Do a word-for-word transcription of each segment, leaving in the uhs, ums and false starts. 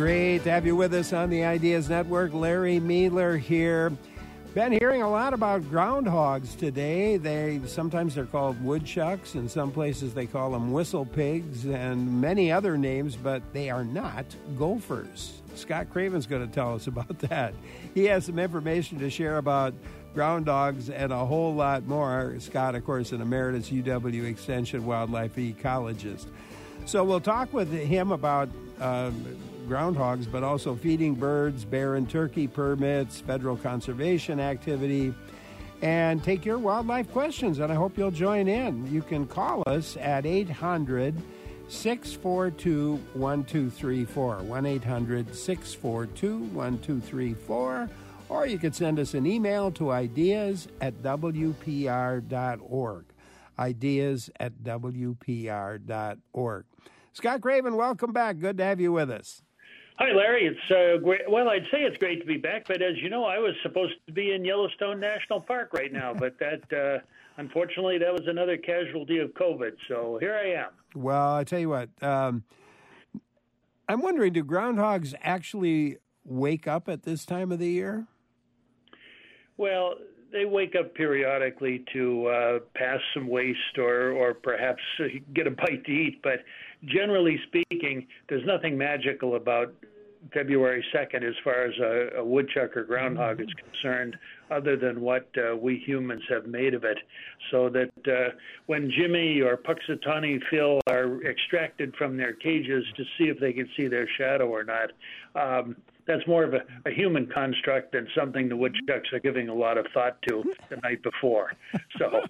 Great to have you with us on the Ideas Network. Larry Meidler here. Been hearing a lot about groundhogs today. They sometimes they're called woodchucks. In some places they call them whistle pigs and many other names, but they are not gophers. Scott Craven's going to tell us about that. He has some information to share about ground dogs and a whole lot more. Scott, of course, an emeritus U W Extension wildlife ecologist. So we'll talk with him about uh, groundhogs, but also feeding birds, bear and turkey permits, federal conservation activity, and take your wildlife questions. And I hope you'll join in. You can call us at eight hundred, six four two, one two three four, one eight hundred, six four two, one two three four, or you could send us an email to ideas at w p r dot org. Ideas at w p r dot org. Scott Craven, welcome back. Good to have you with us. Hi, Larry. It's uh, great. Well, I'd say it's great to be back, but as you know, I was supposed to be in Yellowstone National Park right now, but that, uh, unfortunately, that was another casualty of COVID, so here I am. Well, I tell you what, um, I'm wondering, do groundhogs actually wake up at this time of the year? Well, they wake up periodically to uh, pass some waste or, or perhaps uh, get a bite to eat. But generally speaking, there's nothing magical about February second as far as a, a woodchuck or groundhog is concerned, other than what uh, we humans have made of it. So that uh, when Jimmy or Puxatawny Phil are extracted from their cages to see if they can see their shadow or not, um, that's more of a, a human construct than something the woodchucks are giving a lot of thought to the night before. So,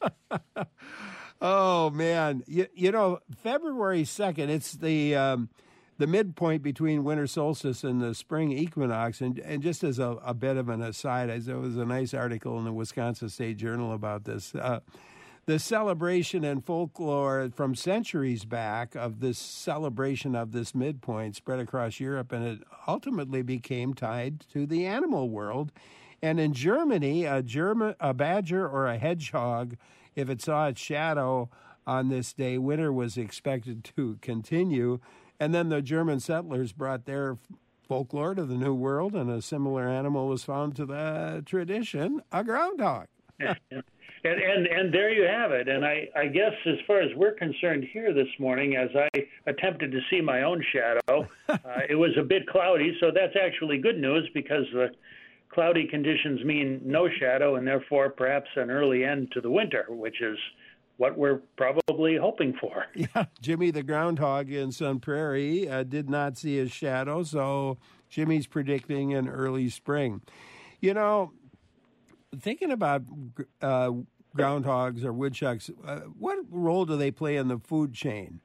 oh man, you, you know, February second, it's the um, the midpoint between winter solstice and the spring equinox. And and just as a, a bit of an aside, there was a nice article in the Wisconsin State Journal about this. Uh, The celebration and folklore from centuries back of this celebration of this midpoint spread across Europe, and it ultimately became tied to the animal world. And in Germany, a German, a badger or a hedgehog, if it saw its shadow on this day, winter was expected to continue. And then the German settlers brought their folklore to the New World, and a similar animal was found to the tradition, a groundhog. And, and and there you have it. And I, I guess as far as we're concerned here this morning, as I attempted to see my own shadow, uh, it was a bit cloudy. So that's actually good news, because the cloudy conditions mean no shadow and therefore perhaps an early end to the winter, which is what we're probably hoping for. Yeah, Jimmy the groundhog in Sun Prairie uh, did not see his shadow, so Jimmy's predicting an early spring. You know, thinking about uh, groundhogs or woodchucks, uh, what role do they play in the food chain?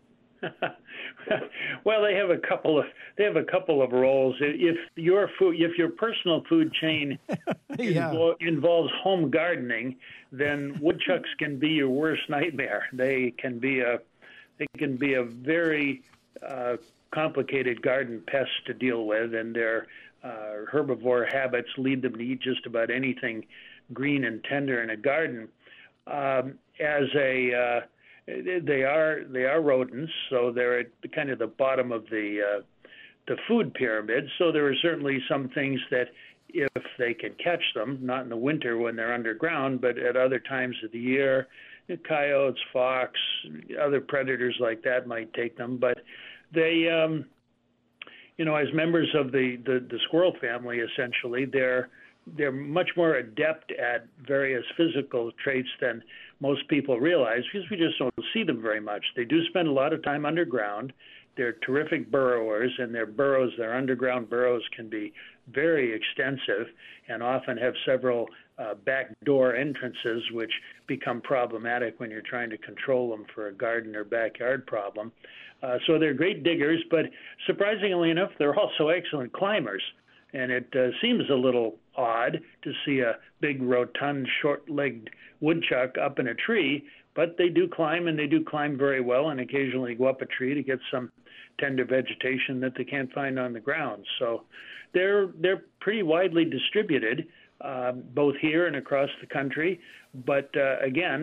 Well, they have a couple of they have a couple of roles. If your food, if your personal food chain yeah. invo- involves home gardening, then woodchucks can be your worst nightmare. They can be a they can be a very uh, complicated garden pest to deal with, and their uh, herbivore habits lead them to eat just about anything green and tender in a garden. Um, as a uh, They are they are rodents, so they're at the, kind of the bottom of the uh, the food pyramid. So there are certainly some things that, if they can catch them, not in the winter when they're underground, but at other times of the year, coyotes, fox, other predators like that might take them. But they, um, you know, as members of the, the, the squirrel family, essentially, they're they're much more adept at various physical traits than most people realize, because we just don't see them very much. They do spend a lot of time underground. They're terrific burrowers, and their burrows, their underground burrows, can be very extensive and often have several uh, back door entrances, which become problematic when you're trying to control them for a garden or backyard problem. Uh, so they're great diggers, but surprisingly enough, they're also excellent climbers. And it uh, seems a little odd to see a big, rotund, short-legged woodchuck up in a tree, but they do climb, and they do climb very well, and occasionally go up a tree to get some tender vegetation that they can't find on the ground. So they're they're pretty widely distributed, uh, both here and across the country. But uh, again,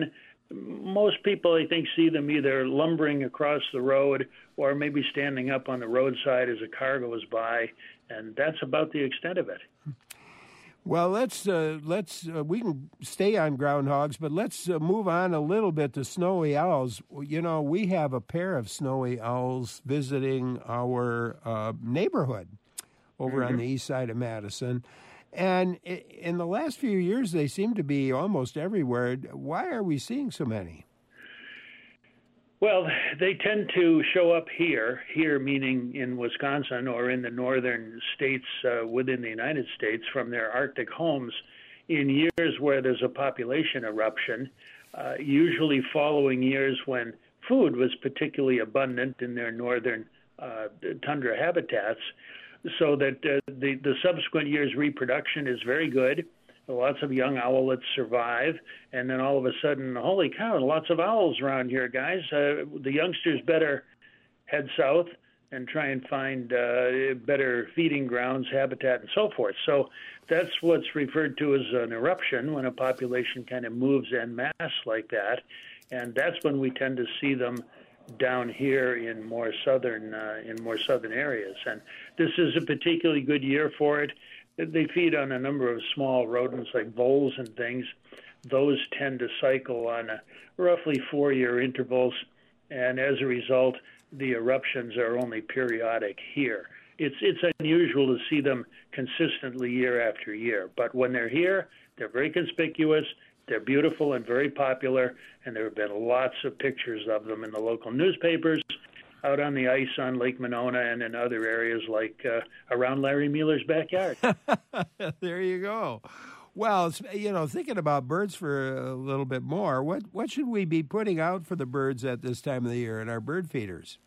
most people, I think, see them either lumbering across the road or maybe standing up on the roadside as a car goes by, and that's about the extent of it. Well, let's uh, let's uh, we can stay on groundhogs, but let's uh, move on a little bit to snowy owls. You know, we have a pair of snowy owls visiting our uh, neighborhood over mm-hmm. on the east side of Madison, and in the last few years, they seem to be almost everywhere. Why are we seeing so many? Well, they tend to show up here, here meaning in Wisconsin or in the northern states uh, within the United States from their Arctic homes in years where there's a population eruption, uh, usually following years when food was particularly abundant in their northern uh, tundra habitats, so that uh, the, the subsequent year's reproduction is very good. Lots of young owlets survive, and then all of a sudden, holy cow, lots of owls around here, guys. Uh, the youngsters better head south and try and find uh, better feeding grounds, habitat, and so forth. So that's what's referred to as an eruption, when a population kind of moves en masse like that, and that's when we tend to see them down here in more southern uh, in more southern areas. And this is a particularly good year for it. They feed on a number of small rodents like voles and things. Those tend to cycle on a roughly four-year intervals, and as a result, the eruptions are only periodic here. It's it's unusual to see them consistently year after year, but when they're here, they're very conspicuous, they're beautiful and very popular, and there have been lots of pictures of them in the local newspapers, out on the ice on Lake Monona, and in other areas like uh, around Larry Mueller's backyard. There you go. Well, you know, thinking about birds for a little bit more, what, what should we be putting out for the birds at this time of the year in our bird feeders?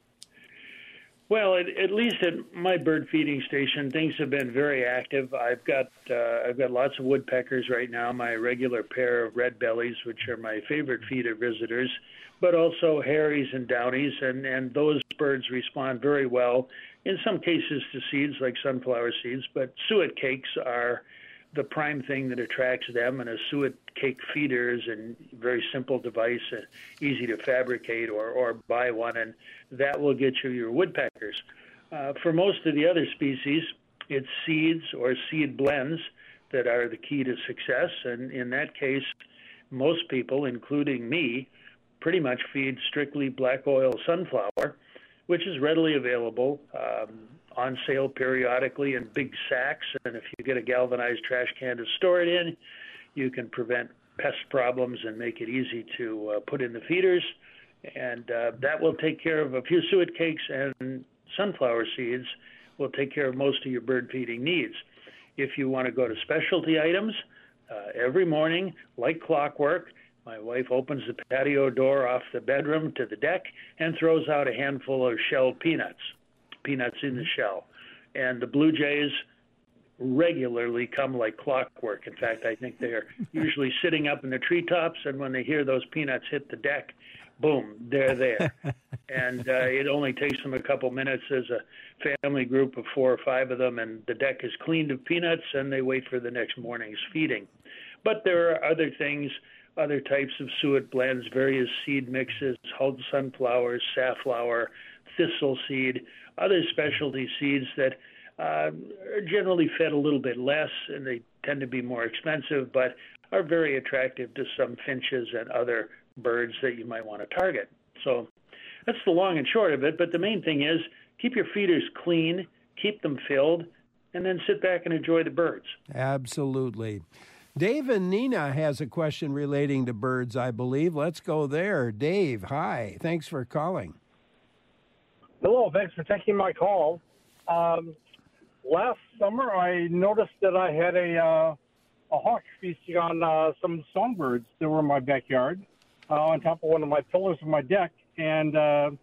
Well, at, at least at my bird feeding station, things have been very active. I've got uh, I've got lots of woodpeckers right now, my regular pair of red bellies, which are my favorite feeder visitors, but also hares and downies, and, and those birds respond very well, in some cases to seeds like sunflower seeds, but suet cakes are the prime thing that attracts them, and a suet cake feeder is a very simple device, uh, easy to fabricate or, or buy one, and that will get you your woodpeckers. Uh, for most of the other species, it's seeds or seed blends that are the key to success, and in that case, most people, including me, pretty much feed strictly black oil sunflower, which is readily available, um, on sale periodically in big sacks, and if you get a galvanized trash can to store it in, you can prevent pest problems and make it easy to uh, put in the feeders, and uh, that will take care of a few suet cakes, and sunflower seeds will take care of most of your bird feeding needs. If you want to go to specialty items, uh, every morning, like clockwork, my wife opens the patio door off the bedroom to the deck and throws out a handful of shelled peanuts, peanuts in the shell. And the blue jays regularly come like clockwork. In fact, I think they're usually sitting up in the treetops, and when they hear those peanuts hit the deck, boom, they're there. And uh, it only takes them a couple minutes. There's a family group of four or five of them, and the deck is cleaned of peanuts, and they wait for the next morning's feeding. But there are other things, other types of suet blends, various seed mixes, hulled sunflowers, safflower, thistle seed, other specialty seeds that uh, are generally fed a little bit less, and they tend to be more expensive, but are very attractive to some finches and other birds that you might want to target. So that's the long and short of it, but the main thing is keep your feeders clean, keep them filled, and then sit back and enjoy the birds. Absolutely. Dave and Nina has a question relating to birds, I believe. Let's go there. Dave, hi. Thanks for calling. Hello. Thanks for taking my call. Um, last summer, I noticed that I had a uh, a hawk feasting on uh, some songbirds that were in my backyard uh, on top of one of my pillars of my deck. And uh,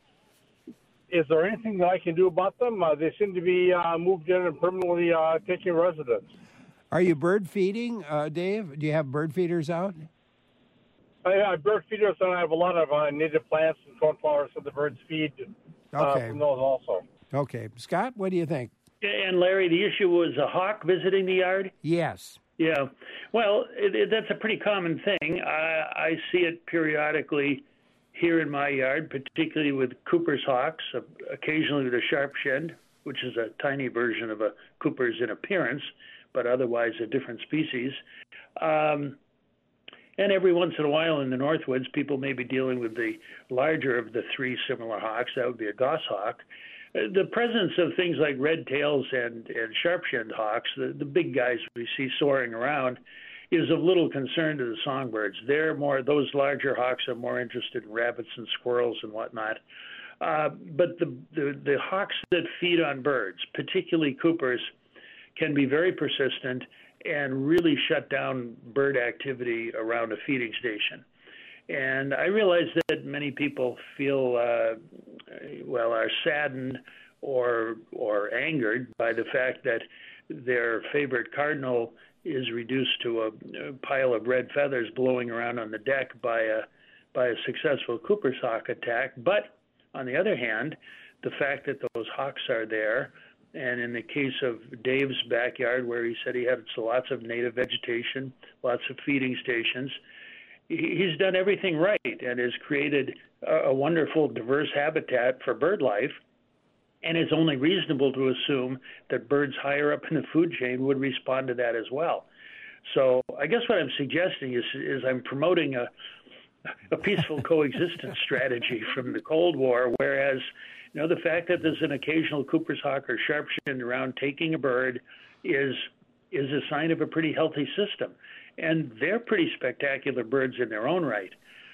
is there anything that I can do about them? Uh, they seem to be uh, moved in and permanently uh, taking residence. Are you bird feeding, uh, Dave? Do you have bird feeders out? I have bird feeders, and I have a lot of uh, native plants and cornflowers that the birds feed uh, okay. from those also. Okay. Scott, what do you think? And Larry, the issue was a hawk visiting the yard? Yes. Yeah, well, it, it, that's a pretty common thing. I, I see it periodically here in my yard, particularly with Cooper's hawks, uh, occasionally with a sharp-shinned, which is a tiny version of a Cooper's in appearance, but otherwise a different species. Um, and every once in a while in the Northwoods, people may be dealing with the larger of the three similar hawks. That would be a goshawk. The presence of things like red tails and, and sharp-shinned hawks, the, the big guys we see soaring around, is of little concern to the songbirds. They're more, those larger hawks are more interested in rabbits and squirrels and whatnot. Uh, but the, the, the hawks that feed on birds, particularly Coopers, can be very persistent and really shut down bird activity around a feeding station. And I realize that many people feel, uh, well, are saddened or or angered by the fact that their favorite cardinal is reduced to a, a pile of red feathers blowing around on the deck by a by a successful Cooper's hawk attack. But on the other hand, the fact that those hawks are there, and in the case of Dave's backyard, where he said he had lots of native vegetation, lots of feeding stations, he's done everything right and has created a wonderful, diverse habitat for bird life. And it's only reasonable to assume that birds higher up in the food chain would respond to that as well. So I guess what I'm suggesting is, is I'm promoting a, a peaceful coexistence strategy from the Cold War, whereas, you know, the fact that there's an occasional Cooper's hawk or sharp-shinned around taking a bird is is a sign of a pretty healthy system. And they're pretty spectacular birds in their own right.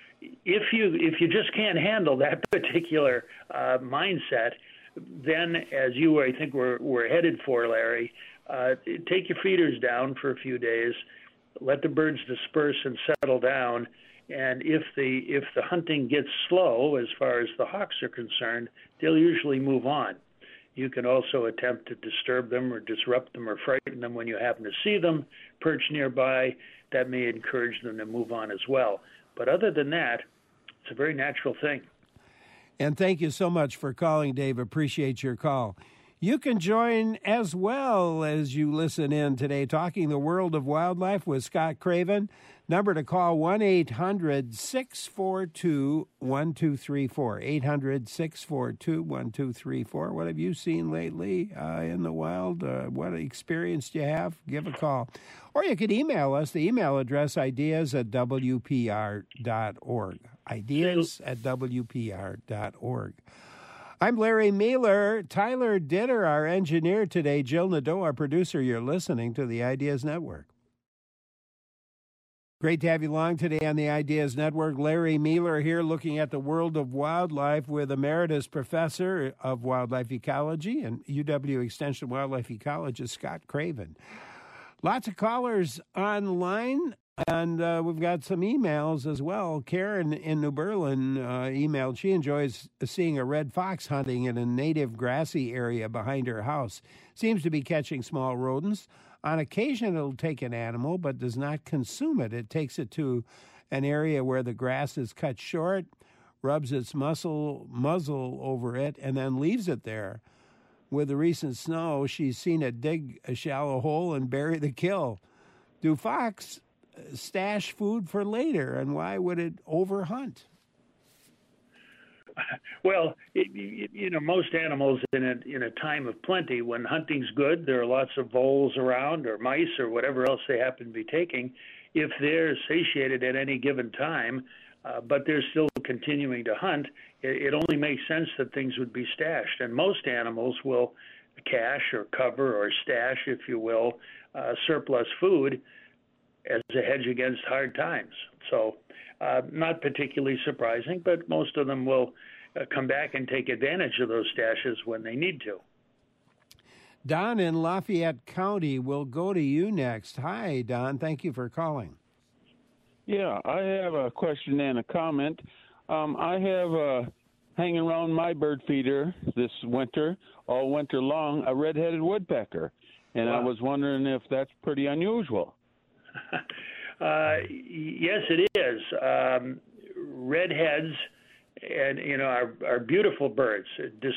If you if you just can't handle that particular uh, mindset, then, as you I think we're we're headed for, Larry, uh, take your feeders down for a few days, let the birds disperse and settle down, and if the if the hunting gets slow as far as the hawks are concerned, they'll usually move on. You can also attempt to disturb them or disrupt them or frighten them when you happen to see them perch nearby. That may encourage them to move on as well. But other than that, it's a very natural thing. And thank you so much for calling, Dave. Appreciate your call. You can join as well as you listen in today, Talking the World of Wildlife with Scott Craven. Number to call, one eight hundred six four two one two three four, eight hundred six four two one two three four. What have you seen lately uh, in the wild? Uh, what experience do you have? Give a call. Or you could email us. The email address, ideas at w p r dot org. Ideas at w p r dot org. I'm Larry Mealer. Tyler Ditter, our engineer today. Jill Nadeau, our producer. You're listening to the Ideas Network. Great to have you along today on the Ideas Network. Larry Mealer here, looking at the world of wildlife with Emeritus Professor of Wildlife Ecology and U W Extension Wildlife Ecologist Scott Craven. Lots of callers online, and uh, we've got some emails as well. Karen in New Berlin uh, emailed. She enjoys seeing a red fox hunting in a native grassy area behind her house. Seems to be catching small rodents. On occasion, it'll take an animal, but does not consume it. It takes it to an area where the grass is cut short, rubs its muscle, muzzle over it, and then leaves it there. With the recent snow, she's seen it dig a shallow hole and bury the kill. Do fox stash food for later, and why would it overhunt? Well, it, you know, most animals in a, in a time of plenty, when hunting's good, there are lots of voles around or mice or whatever else they happen to be taking. If they're satiated at any given time, uh, but they're still continuing to hunt, it, it only makes sense that things would be stashed. And most animals will cache or cover or stash, if you will, uh, surplus food as a hedge against hard times. So uh, not particularly surprising, but most of them will uh, come back and take advantage of those stashes when they need to. Don in Lafayette County will go to you next. Hi, Don. Thank you for calling. Yeah, I have a question and a comment. Um, I have uh, hanging around my bird feeder this winter, all winter long, a red-headed woodpecker. And wow. I was wondering if that's pretty unusual. uh, yes, it is. Um, redheads, and you know, are, are beautiful birds,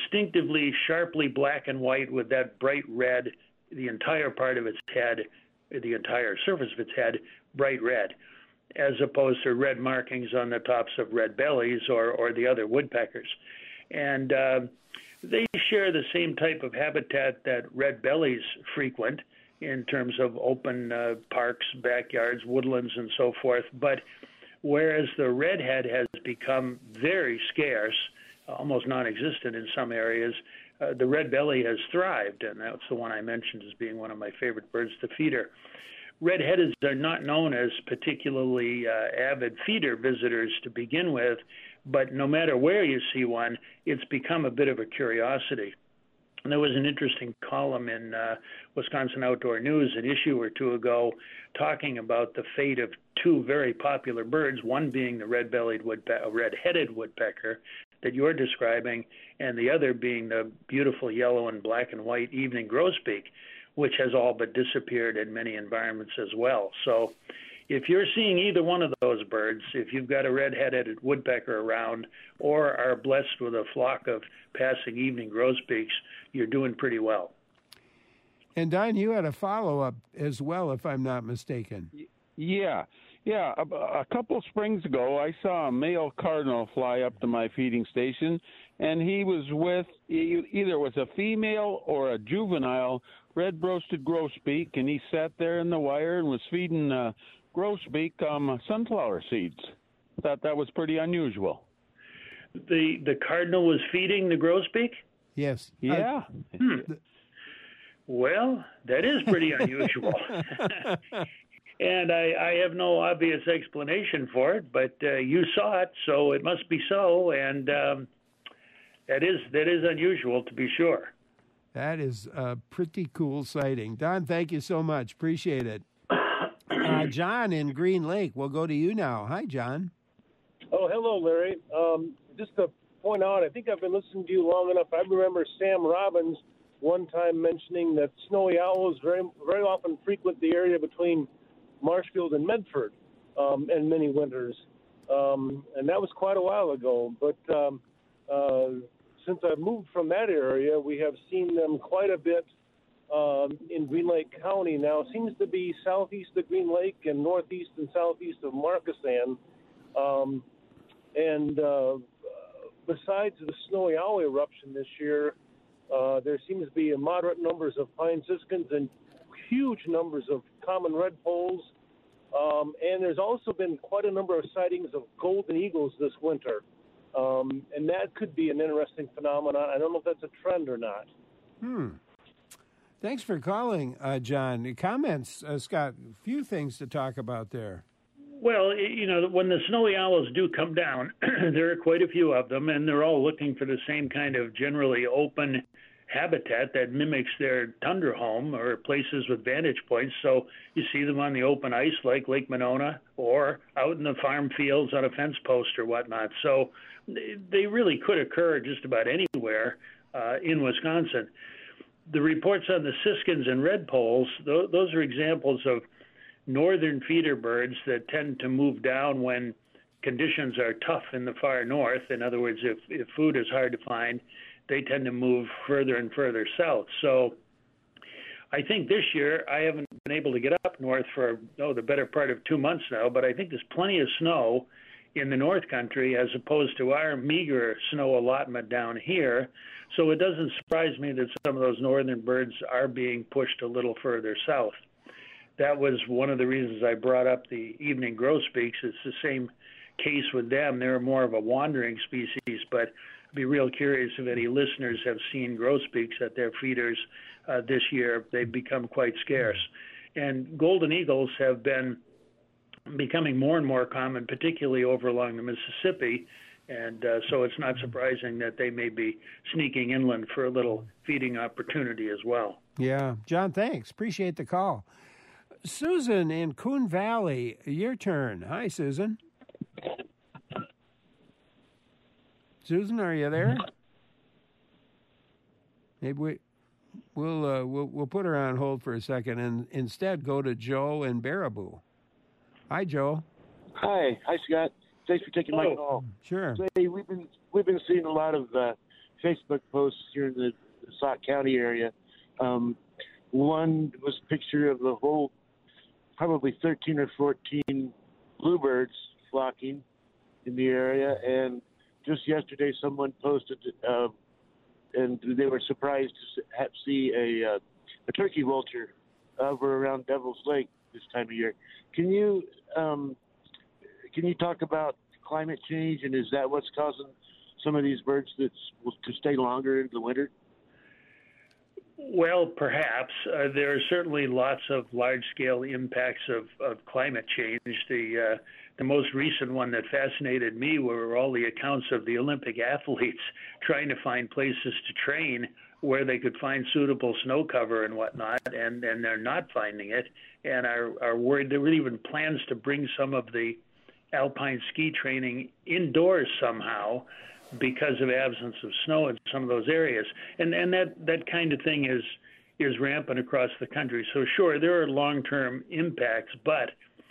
distinctively, sharply black and white with that bright red, the entire part of its head, the entire surface of its head, bright red, as opposed to red markings on the tops of red bellies or, or the other woodpeckers. And uh, they share the same type of habitat that red bellies frequent in terms of open uh, parks, backyards, woodlands, and so forth. But whereas the redhead has become very scarce, almost non-existent in some areas, uh, the red belly has thrived, and that's the one I mentioned as being one of my favorite birds to feeder. Red-headeds are not known as particularly uh, avid feeder visitors to begin with, but no matter where you see one, it's become a bit of a curiosity. And there was an interesting column in uh, Wisconsin Outdoor News an issue or two ago talking about the fate of two very popular birds, one being the red-bellied woodpe- red-headed woodpecker that you're describing, and the other being the beautiful yellow and black and white evening grosbeak, which has all but disappeared in many environments as well. So if you're seeing either one of those birds, if you've got a red-headed woodpecker around or are blessed with a flock of passing evening grosbeaks, you're doing pretty well. And Don, you had a follow-up as well, if I'm not mistaken. Yeah, yeah. A, a couple springs ago, I saw a male cardinal fly up to my feeding station, and he was with either it was a female or a juvenile red-breasted grosbeak, and he sat there in the wire and was feeding uh, grosbeak um, sunflower seeds. Thought that was pretty unusual. The the cardinal was feeding the grosbeak? Yes. Yeah. I, hmm. Well, that is pretty unusual. And I, I have no obvious explanation for it, but uh, you saw it, so it must be so, and um, that is that is unusual to be sure. That is a pretty cool sighting. Don, thank you so much. Appreciate it. Uh, John in Green Lake, we'll go to you now. Hi, John. Oh, hello, Larry. Um, just to point out, I think I've been listening to you long enough. I remember Sam Robbins one time mentioning that snowy owls very, very often frequent the area between Marshfield and Medford um, in many winters. Um, and that was quite a while ago. But um, uh, since I've moved from that area, we have seen them quite a bit um, in Green Lake County now. It seems to be southeast of Green Lake and northeast and southeast of Markesan. Um, and uh, besides the snowy owl eruption this year, uh, there seems to be a moderate numbers of pine siskins and huge numbers of common redpolls. Um, and there's also been quite a number of sightings of golden eagles this winter. Um, and that could be an interesting phenomenon. I don't know if that's a trend or not. Hmm. Thanks for calling, uh, John. Comments, uh, Scott, a few things to talk about there. Well, you know, when the snowy owls do come down, there are quite a few of them, and they're all looking for the same kind of generally open habitat that mimics their tundra home or places with vantage points. So you see them on the open ice like Lake Monona or out in the farm fields on a fence post or whatnot. So they really could occur just about anywhere uh, in Wisconsin. The reports on the siskins and redpolls, th- those are examples of northern feeder birds that tend to move down when conditions are tough in the far north. In other words, if, if food is hard to find, they tend to move further and further south. So I think this year, I haven't been able to get up north for, oh, the better part of two months now, but I think there's plenty of snow in the North Country as opposed to our meager snow allotment down here. So it doesn't surprise me that some of those northern birds are being pushed a little further south. That was one of the reasons I brought up the evening grosbeaks. It's the same case with them. They're more of a wandering species, but I'd be real curious if any listeners have seen grosbeaks at their feeders uh, this year. They've become quite scarce. And golden eagles have been becoming more and more common, particularly over along the Mississippi. And uh, so it's not surprising that they may be sneaking inland for a little feeding opportunity as well. Yeah. John, thanks. Appreciate the call. Susan in Coon Valley, your turn. Hi, Susan. Susan, are you there? Maybe we, we'll, uh, we'll we'll put her on hold for a second and instead go to Joe in Baraboo. Hi, Joe. Hi, hi, Scott. Thanks for taking my oh, call. Sure. Say, we've been we've been seeing a lot of uh, Facebook posts here in the, the Sauk County area. Um, one was a picture of the whole probably thirteen or fourteen bluebirds flocking in the area. And just yesterday, someone posted, uh, and they were surprised to have, see a, uh, a turkey vulture over around Devil's Lake this time of year. Can you um, can you talk about climate change, and is that what's causing some of these birds that to stay longer into the winter? Well, perhaps. Uh, there are certainly lots of large-scale impacts of, of climate change. The uh, the most recent one that fascinated me were all the accounts of the Olympic athletes trying to find places to train where they could find suitable snow cover and whatnot, and, and they're not finding it, and are, are worried. There were even plans to bring some of the alpine ski training indoors somehow because of absence of snow in some of those areas. And and that, that kind of thing is is rampant across the country. So sure, there are long-term impacts, but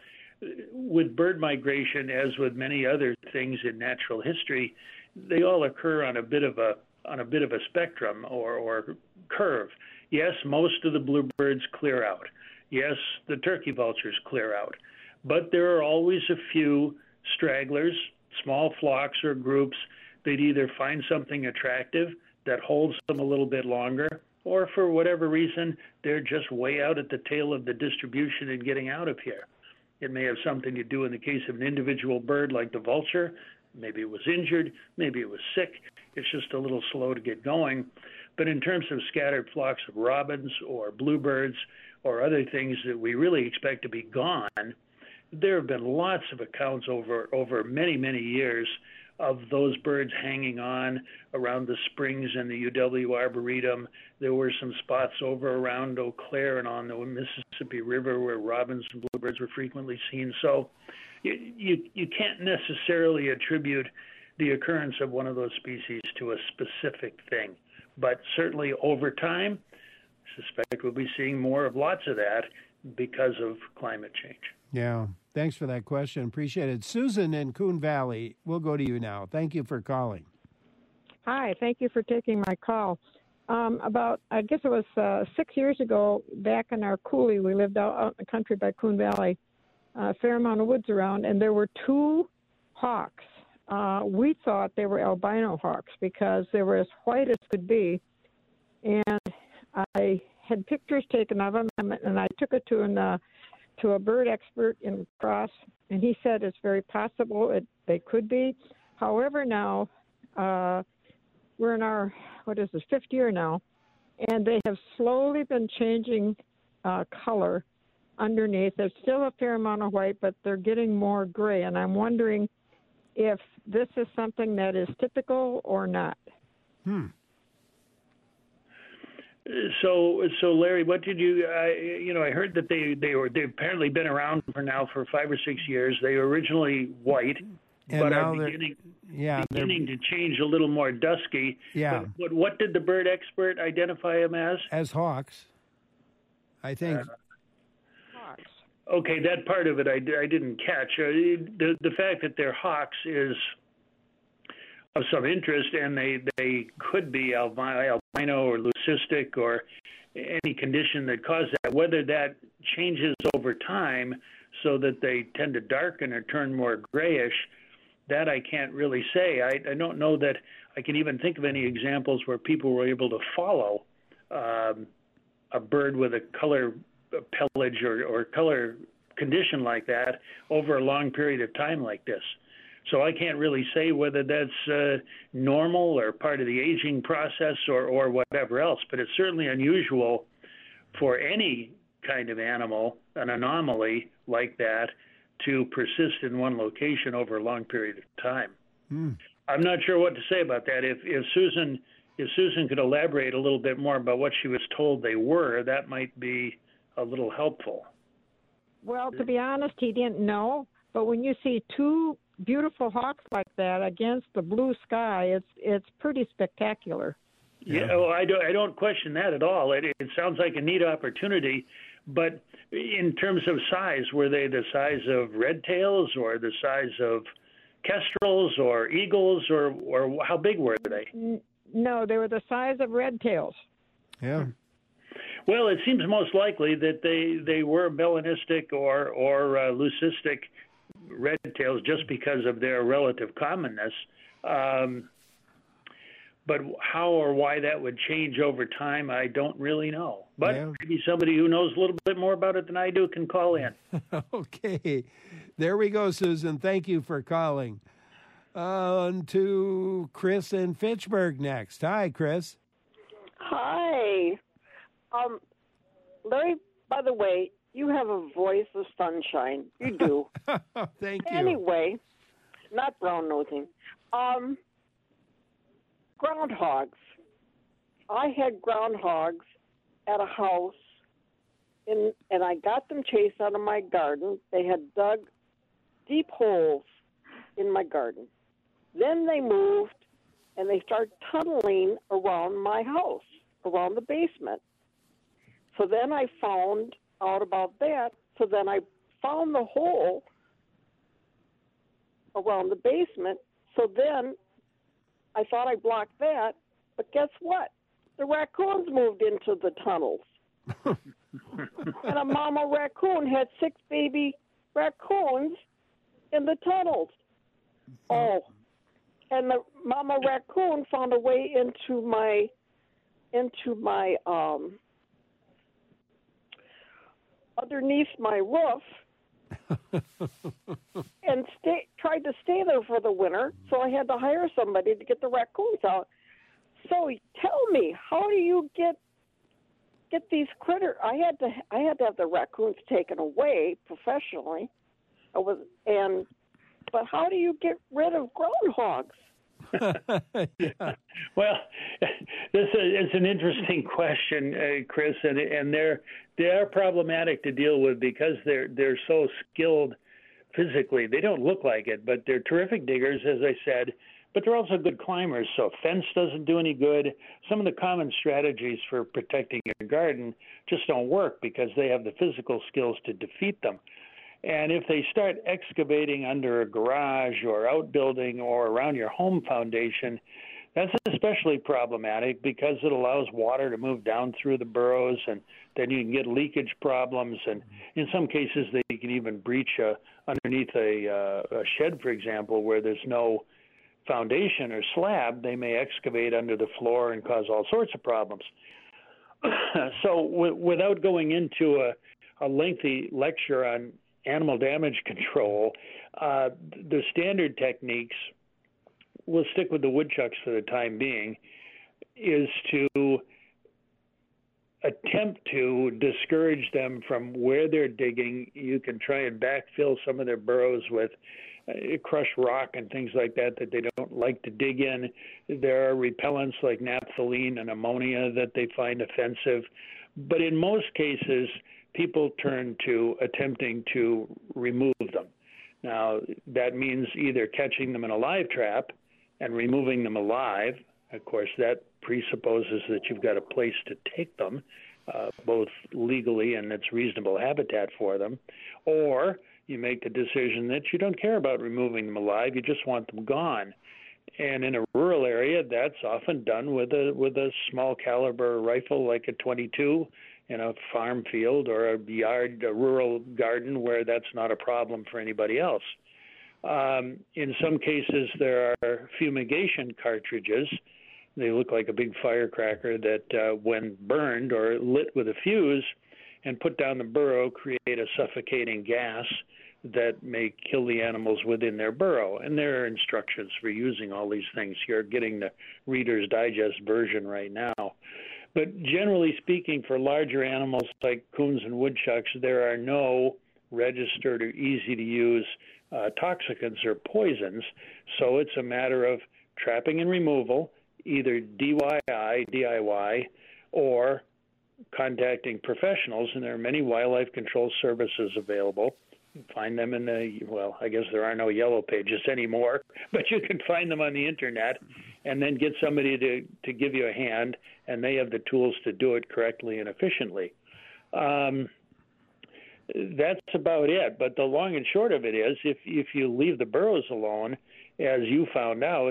with bird migration, as with many other things in natural history, they all occur on a bit of a on a bit of a spectrum or, or curve. Yes, most of the bluebirds clear out. Yes, the turkey vultures clear out. But there are always a few stragglers, small flocks or groups that either find something attractive that holds them a little bit longer, or for whatever reason, they're just way out at the tail of the distribution and getting out of here. It may have something to do in the case of an individual bird like the vulture. Maybe it was injured, maybe it was sick. It's just a little slow to get going. But in terms of scattered flocks of robins or bluebirds or other things that we really expect to be gone, there have been lots of accounts over, over many, many years of those birds hanging on around the springs and the U W Arboretum. There were some spots over around Eau Claire and on the Mississippi River where robins and bluebirds were frequently seen. So you, you, you can't necessarily attribute the occurrence of one of those species to a specific thing. But certainly over time, I suspect we'll be seeing more of lots of that because of climate change. Yeah. Thanks for that question. Appreciate it. Susan in Coon Valley, we'll go to you now. Thank you for calling. Hi. Thank you for taking my call. Um, about, I guess it was uh, six years ago, back in our coulee, we lived out, out in the country by Coon Valley, a fair amount of woods around, and there were two hawks. Uh, we thought they were albino hawks because they were as white as could be, and I had pictures taken of them, and I took it to an uh, to a bird expert in Cross, and he said it's very possible it, they could be. However, now uh, we're in our, what is this, fifth year now, and they have slowly been changing uh, color underneath. There's still a fair amount of white, but they're getting more gray, and I'm wondering if this is something that is typical or not. Hmm. So, so Larry, what did you? I, you know, I heard that they they were they've apparently been around for now for five or six years. They were originally white, and but now are beginning yeah, beginning to change a little more dusky. Yeah. But, but what did the bird expert identify them as? As hawks, I think. Uh, hawks. Okay, that part of it I, I didn't catch. Uh, the the fact that they're hawks is of some interest, and they, they could be albino, albino or leucistic or any condition that caused that. Whether that changes over time so that they tend to darken or turn more grayish, that I can't really say. I, I don't know that I can even think of any examples where people were able to follow um, a bird with a color pelage or, or color condition like that over a long period of time like this. So I can't really say whether that's uh, normal or part of the aging process or, or whatever else, but it's certainly unusual for any kind of animal, an anomaly like that, to persist in one location over a long period of time. Mm. I'm not sure what to say about that. If, if Susan if Susan could elaborate a little bit more about what she was told they were, that might be a little helpful. Well, to be honest, he didn't know, but when you see two beautiful hawks like that against the blue sky, it's it's pretty spectacular. Yeah, well, I don't I don't question that at all. It it sounds like a neat opportunity, but in terms of size, were they the size of red tails or the size of kestrels or eagles, or or how big were they? No, they were the size of red tails. Yeah. Well, it seems most likely that they, they were melanistic or, or uh, leucistic red tails just because of their relative commonness. Um, but how or why that would change over time, I don't really know. But yeah. maybe somebody who knows a little bit more about it than I do can call in. Okay. There we go, Susan. Thank you for calling. On to Chris in Fitchburg next. Hi, Chris. Hi. Um, Larry, by the way, you have a voice of sunshine. You do. Thank you. Anyway, not brown nosing. Um, groundhogs. I had groundhogs at a house, in, and I got them chased out of my garden. They had dug deep holes in my garden. Then they moved, and they started tunneling around my house, around the basement. So then I found out about that. So then I found the hole around the basement. So then I thought I blocked that, but guess what? The raccoons moved into the tunnels. And a mama raccoon had six baby raccoons in the tunnels. Oh, and the mama raccoon found a way into my into my um underneath my roof and stay, tried to stay there for the winter, so I had to hire somebody to get the raccoons out. So tell me, how do you get get these critters? I had to I had to have the raccoons taken away professionally. I was and but how do you get rid of groundhogs? Yeah. Well, this is an interesting question, uh, Chris, and and they're they are problematic to deal with because they're they're so skilled physically. They don't look like it, but they're terrific diggers, as I said. But they're also good climbers. So fence doesn't do any good. Some of the common strategies for protecting your garden just don't work because they have the physical skills to defeat them. And if they start excavating under a garage or outbuilding or around your home foundation, that's especially problematic because it allows water to move down through the burrows, and then you can get leakage problems. And in some cases, they can even breach a, underneath a, uh, a shed, for example, where there's no foundation or slab. They may excavate under the floor and cause all sorts of problems. So w- without going into a, a lengthy lecture on animal damage control, uh, the standard techniques, we'll stick with the woodchucks for the time being, is to attempt to discourage them from where they're digging. You can try and backfill some of their burrows with uh, crushed rock and things like that that they don't like to dig in. There are repellents like naphthalene and ammonia that they find offensive. But in most cases, people turn to attempting to remove them. Now, that means either catching them in a live trap and removing them alive. Of course, that presupposes that you've got a place to take them, uh, both legally and it's reasonable habitat for them. Or you make the decision that you don't care about removing them alive, you just want them gone. And in a rural area, that's often done with a with a small caliber rifle like a twenty-two in a farm field or a yard, a rural garden where that's not a problem for anybody else. Um, in some cases, there are fumigation cartridges. They look like a big firecracker that, uh, when burned or lit with a fuse and put down the burrow, create a suffocating gas that may kill the animals within their burrow. And there are instructions for using all these things. You're getting the Reader's Digest version right now. But generally speaking, for larger animals like coons and woodchucks, there are no registered or easy-to-use uh, toxicants or poisons. So it's a matter of trapping and removal, either D I Y, D I Y, or contacting professionals. And there are many wildlife control services available. You can find them in the, well, I guess there are no yellow pages anymore, but you can find them on the internet and then get somebody to, to give you a hand, and they have the tools to do it correctly and efficiently. Um, that's about it. But the long and short of it is, if if you leave the burrows alone, as you found out,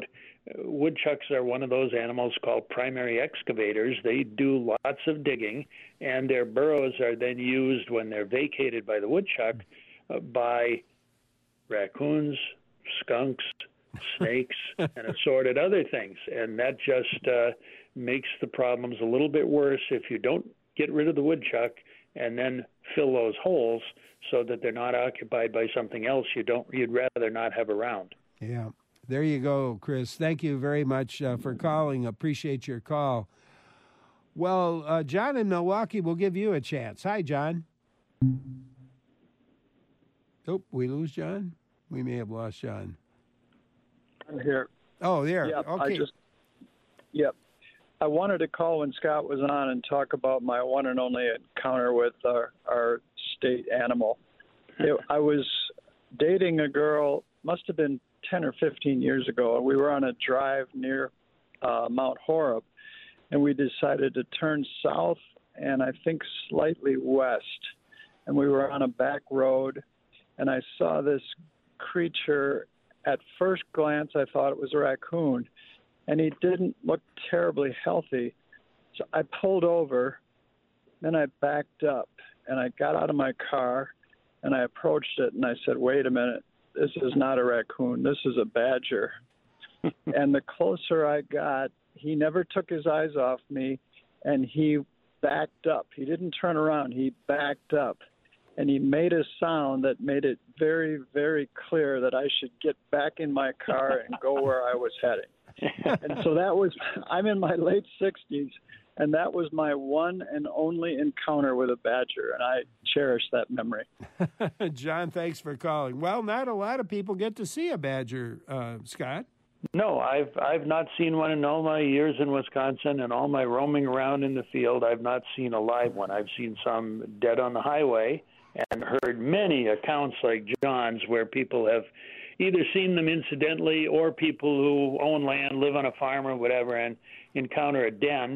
woodchucks are one of those animals called primary excavators. They do lots of digging, and their burrows are then used when they're vacated by the woodchuck uh, by raccoons, skunks, snakes, and assorted other things. And that just uh, makes the problems a little bit worse if you don't get rid of the woodchuck and then fill those holes so that they're not occupied by something else you don't you'd rather not have around. Yeah. There you go, Chris. Thank you very much uh, for calling. Appreciate your call. Well, uh, John in Milwaukee will give you a chance. Hi, John. Oh, we lose John? We may have lost John. I'm here. Oh, there. Yep, okay. I just, yep. I wanted to call when Scott was on and talk about my one and only encounter with our, our state animal. It, I was dating a girl, must have been ten or fifteen years ago. We were on a drive near uh, Mount Horeb, and we decided to turn south and I think slightly west. And we were on a back road, and I saw this creature. At first glance, I thought it was a raccoon, and he didn't look terribly healthy. So I pulled over, then I backed up, and I got out of my car, and I approached it, and I said, wait a minute. This is not a raccoon. This is a badger. And the closer I got, he never took his eyes off me, and he backed up. He didn't turn around. He backed up, and he made a sound that made it very, very clear that I should get back in my car and go where I was heading. And so that was – I'm in my late sixties, and that was my one and only encounter with a badger, and I cherish that memory. John, thanks for calling. Well, not a lot of people get to see a badger, uh, Scott. No, I've I've not seen one in all my years in Wisconsin and all my roaming around in the field. I've not seen a live one. I've seen some dead on the highway and heard many accounts like John's where people have either seen them incidentally or people who own land, live on a farm or whatever, and encounter a den,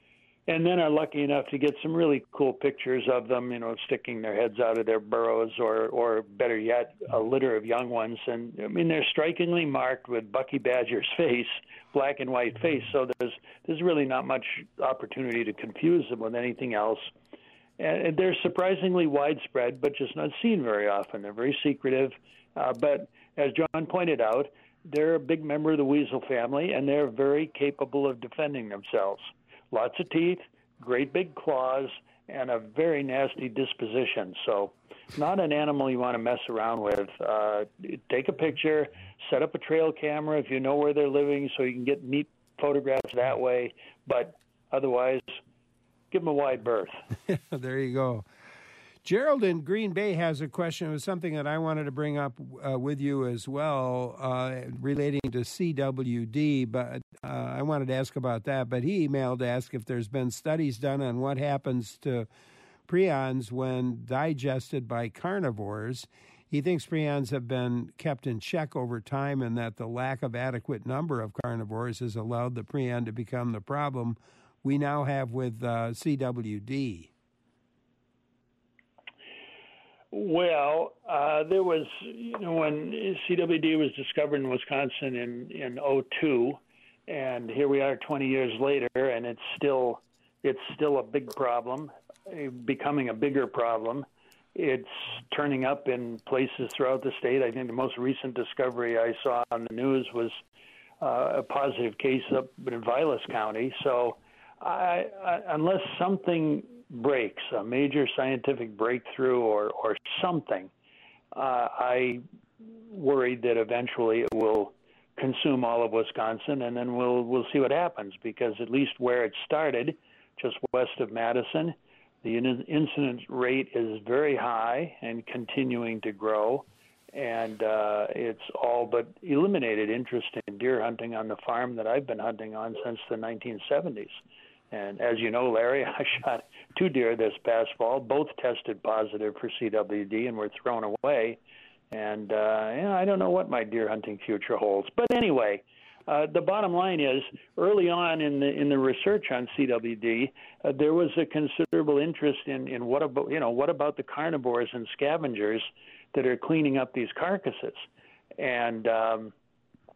and then are lucky enough to get some really cool pictures of them, you know, sticking their heads out of their burrows or, or better yet, a litter of young ones. And, I mean, they're strikingly marked with Bucky Badger's face, black and white face, so there's there's really not much opportunity to confuse them with anything else. And they're surprisingly widespread, but just not seen very often. They're very secretive. Uh, but as John pointed out, they're a big member of the weasel family, and they're very capable of defending themselves. Lots of teeth, great big claws, and a very nasty disposition. So not an animal you want to mess around with. Uh, take a picture, set up a trail camera if you know where they're living so you can get neat photographs that way. But otherwise, give them a wide berth. There you go. Gerald in Green Bay has a question. It was something that I wanted to bring up uh, with you as well, uh, relating to C W D, but uh, I wanted to ask about that. But he emailed to ask if there's been studies done on what happens to prions when digested by carnivores. He thinks prions have been kept in check over time and that the lack of adequate number of carnivores has allowed the prion to become the problem we now have with uh, C W D. Well, uh, there was, you know, when C W D was discovered in Wisconsin in, in oh two, and here we are twenty years later, and it's still it's still a big problem, becoming a bigger problem. It's turning up in places throughout the state. I think the most recent discovery I saw on the news was uh, a positive case up in Vilas County. So I, I, unless something breaks, a major scientific breakthrough or, or something, uh, I worried that eventually it will consume all of Wisconsin, and then we'll we'll see what happens, because at least where it started, just west of Madison, the in- incidence rate is very high and continuing to grow, and uh, it's all but eliminated interest in deer hunting on the farm that I've been hunting on since the nineteen seventies. And as you know, Larry, I shot two deer this past fall. Both tested positive for C W D and were thrown away. And uh, yeah, I don't know what my deer hunting future holds. But anyway, uh, the bottom line is, early on in the in the research on C W D, uh, there was a considerable interest in, in what about you know what about the carnivores and scavengers that are cleaning up these carcasses. And um,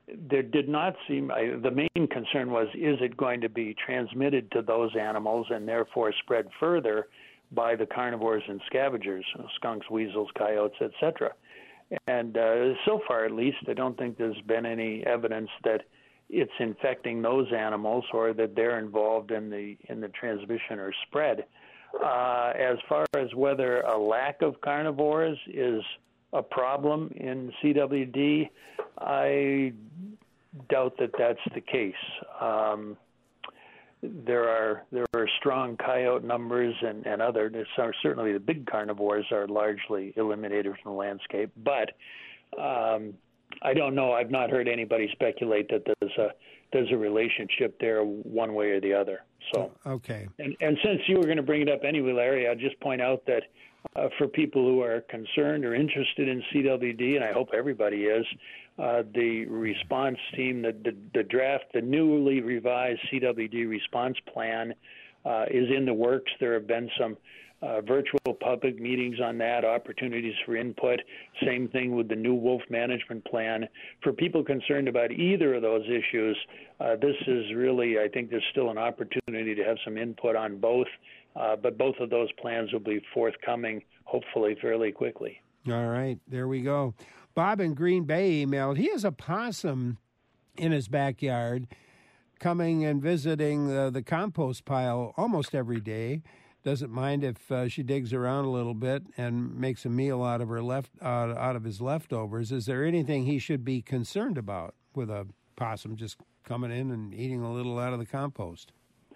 there did not seem, I, the main concern was, is it going to be transmitted to those animals and therefore spread further by the carnivores and scavengers, skunks, weasels, coyotes, et cetera. And uh, so far, at least, I don't think there's been any evidence that it's infecting those animals or that they're involved in the in the transmission or spread. Uh, as far as whether a lack of carnivores is a problem in C W D, I doubt that that's the case. Um, there are there are strong coyote numbers and, and other, certainly the big carnivores are largely eliminated from the landscape, but um, I don't know. I've not heard anybody speculate that there's a there's a relationship there one way or the other. So okay. And and since you were going to bring it up anyway, Larry, I'll just point out that uh, for people who are concerned or interested in C W D, and I hope everybody is, uh, the response team, the, the the draft, the newly revised C W D response plan uh, is in the works. There have been some Uh, virtual public meetings on that, opportunities for input. Same thing with the new wolf management plan. For people concerned about either of those issues, uh, this is really, I think there's still an opportunity to have some input on both, uh, but both of those plans will be forthcoming, hopefully fairly quickly. All right, there we go. Bob in Green Bay emailed, he has a possum in his backyard coming and visiting the, the compost pile almost every day. Doesn't mind if uh, she digs around a little bit and makes a meal out of her left uh, out of his leftovers. Is there anything he should be concerned about with a possum just coming in and eating a little out of the compost?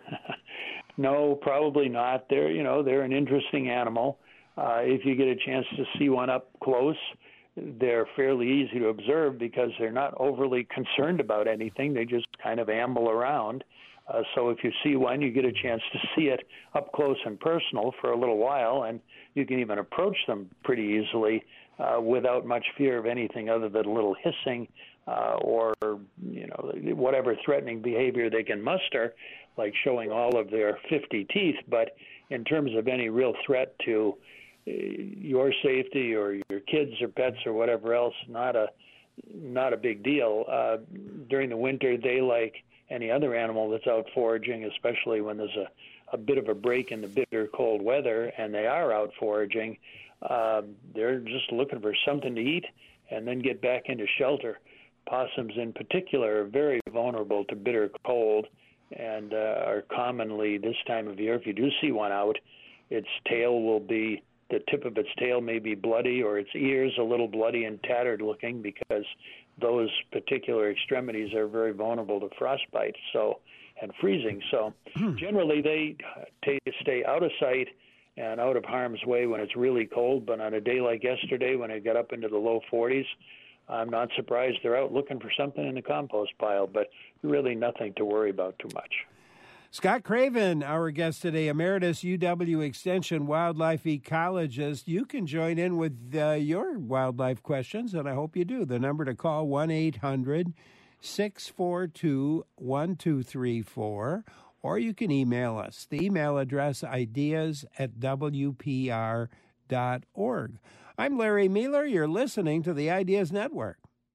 No, probably not. They're you know they're an interesting animal. Uh, if you get a chance to see one up close, they're fairly easy to observe because they're not overly concerned about anything. They just kind of amble around. Uh, so if you see one, you get a chance to see it up close and personal for a little while, and you can even approach them pretty easily uh, without much fear of anything other than a little hissing uh, or, you know, whatever threatening behavior they can muster, like showing all of their fifty teeth. But in terms of any real threat to uh, your safety or your kids or pets or whatever else, not a not a big deal. Uh, during the winter, they like any other animal that's out foraging, especially when there's a, a bit of a break in the bitter cold weather and they are out foraging, uh, they're just looking for something to eat and then get back into shelter. Possums in particular are very vulnerable to bitter cold and uh, are commonly, this time of year, if you do see one out, its tail will be, the tip of its tail may be bloody or its ears a little bloody and tattered looking because those particular extremities are very vulnerable to frostbite so and freezing. So generally they t- stay out of sight and out of harm's way when it's really cold, but on a day like yesterday when it got up into the low forties, I'm not surprised they're out looking for something in the compost pile, but really nothing to worry about too much. Scott Craven, our guest today, Emeritus U W Extension wildlife ecologist. You can join in with uh, your wildlife questions, and I hope you do. The number to call, one eight hundred six four two one two three four, or you can email us. The email address, ideas at w p r dot org. I'm Larry Mealer. You're listening to the Ideas Network.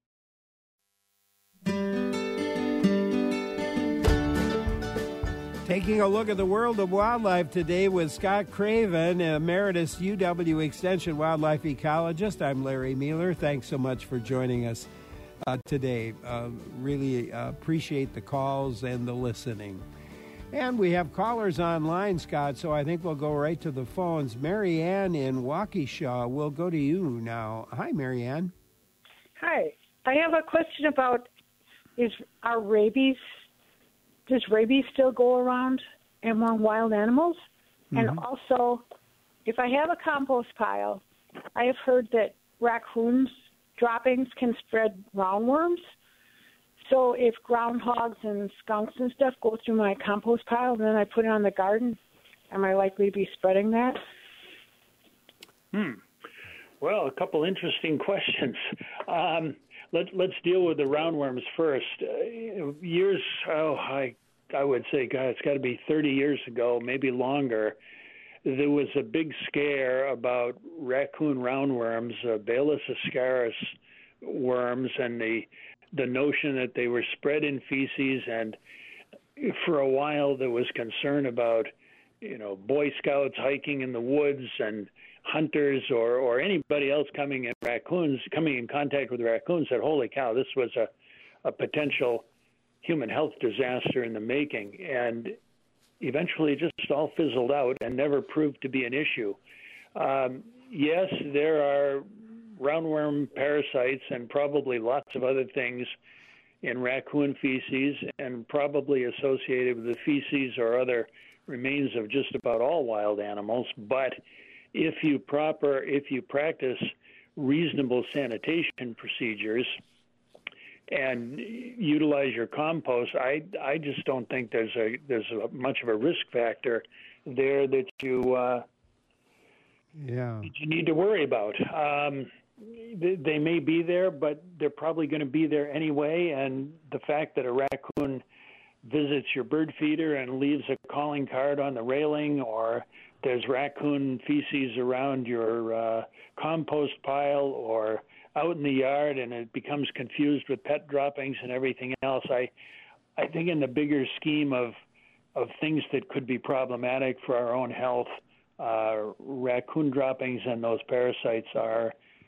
Taking a look at the world of wildlife today with Scott Craven, Emeritus U W Extension wildlife ecologist. I'm Larry Mealer. Thanks so much for joining us uh, today. Uh, really uh, appreciate the calls and the listening. And we have callers online, Scott, so I think we'll go right to the phones. Mary Ann in Waukesha, we'll go to you now. Hi, Mary Ann. Hi. I have a question about, is our rabies... Does rabies still go around among wild animals? Mm-hmm. And also, if I have a compost pile, I have heard that raccoons' droppings can spread roundworms. So if groundhogs and skunks and stuff go through my compost pile, and then I put it on the garden, am I likely to be spreading that? Hmm. Well, a couple interesting questions. Um, Let, let's deal with the roundworms first. Uh, years, oh, I, I would say, God, it's got to be thirty years ago, maybe longer. There was a big scare about raccoon roundworms, uh, Balis ascaris worms, and the the notion that they were spread in feces, and for a while there was concern about, you know, Boy Scouts hiking in the woods and hunters or, or anybody else coming in raccoons, coming in contact with raccoons said, holy cow, this was a, a potential human health disaster in the making. And eventually it just all fizzled out and never proved to be an issue. Um, yes, there are roundworm parasites and probably lots of other things in raccoon feces, and probably associated with the feces or other remains of just about all wild animals. But if you proper, if you practice reasonable sanitation procedures and utilize your compost, I I just don't think there's a there's a, much of a risk factor there that you uh, yeah that you need to worry about. Um, they, they may be there, but they're probably going to be there anyway. And the fact that a raccoon visits your bird feeder and leaves a calling card on the railing, or there's raccoon feces around your uh, compost pile or out in the yard, and it becomes confused with pet droppings and everything else. I, I think in the bigger scheme of of things that could be problematic for our own health, uh, raccoon droppings and those parasites are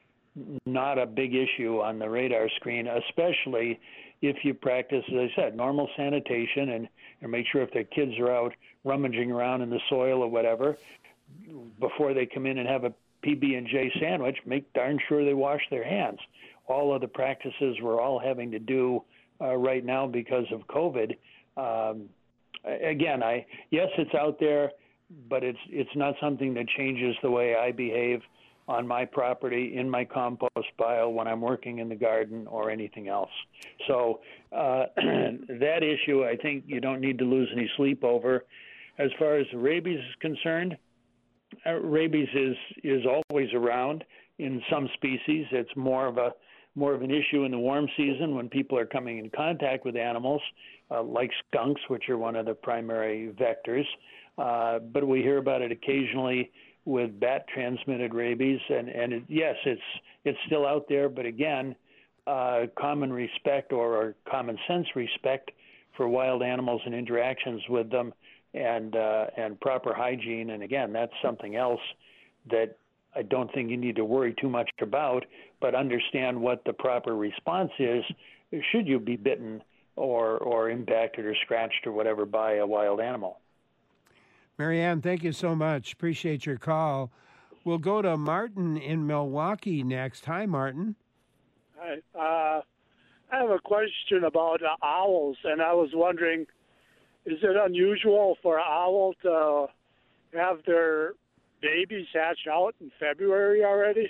not a big issue on the radar screen, especially if you practice, as I said, normal sanitation and, and make sure if the kids are out rummaging around in the soil or whatever, before they come in and have a P B and J sandwich, make darn sure they wash their hands. All of the practices we're all having to do uh, right now because of COVID. Um, again, I yes, it's out there, but it's it's not something that changes the way I behave on my property, in my compost pile, when I'm working in the garden or anything else. So uh, that issue, I think you don't need to lose any sleep over. As far as rabies is concerned, uh, rabies is is always around in some species. It's more of a more of an issue in the warm season when people are coming in contact with animals uh, like skunks, which are one of the primary vectors. Uh, but we hear about it occasionally with bat-transmitted rabies, and, and it, yes, it's it's still out there, but again, uh, common respect or, or common sense respect for wild animals and interactions with them, and uh, and proper hygiene, and again, that's something else that I don't think you need to worry too much about, but understand what the proper response is should you be bitten or, or impacted or scratched or whatever by a wild animal. Marianne, thank you so much. Appreciate your call. We'll go to Martin in Milwaukee next. Hi, Martin. Hi. Uh, I have a question about uh, owls, and I was wondering, is it unusual for an owl to have their babies hatch out in February already?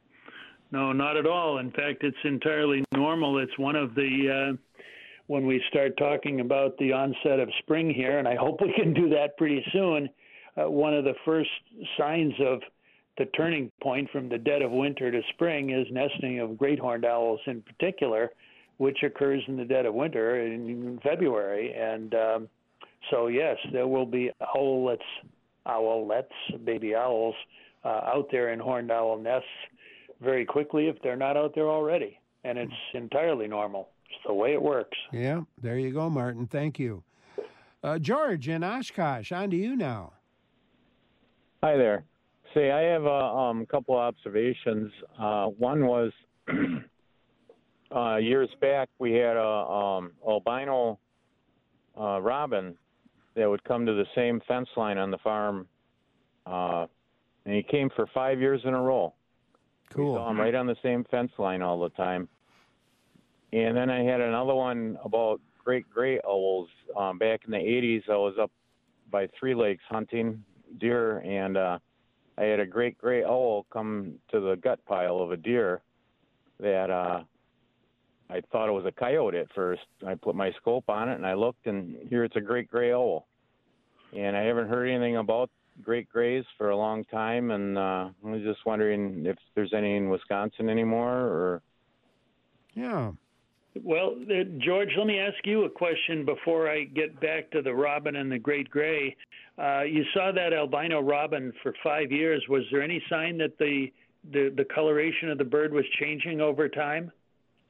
No, not at all. In fact, it's entirely normal. It's one of the... Uh, when we start talking about the onset of spring here, and I hope we can do that pretty soon, uh, one of the first signs of the turning point from the dead of winter to spring is nesting of great horned owls in particular, which occurs in the dead of winter in February. And um, so, yes, there will be owlets, owlets, baby owls, uh, out there in horned owl nests very quickly if they're not out there already. And it's entirely normal. It's the way it works. Yeah, there you go, Martin. Thank you. Uh, George in Oshkosh, on to you now. Hi there. Say, I have a um, couple observations. Uh, one was uh, years back we had a um, albino uh, robin that would come to the same fence line on the farm, uh, and he came for five years in a row. Cool. We saw him right on the same fence line all the time. And then I had another one about great gray owls. Um, back in the eighties, I was up by Three Lakes hunting deer, and uh, I had a great gray owl come to the gut pile of a deer that uh, I thought it was a coyote at first. I put my scope on it, and I looked, and here it's a great gray owl. And I haven't heard anything about great grays for a long time, and uh, I was just wondering if there's any in Wisconsin anymore, or... Yeah. Well, uh, George, let me ask you a question before I get back to the robin and the great gray. Uh, you saw that albino robin for five years. Was there any sign that the, the, the coloration of the bird was changing over time?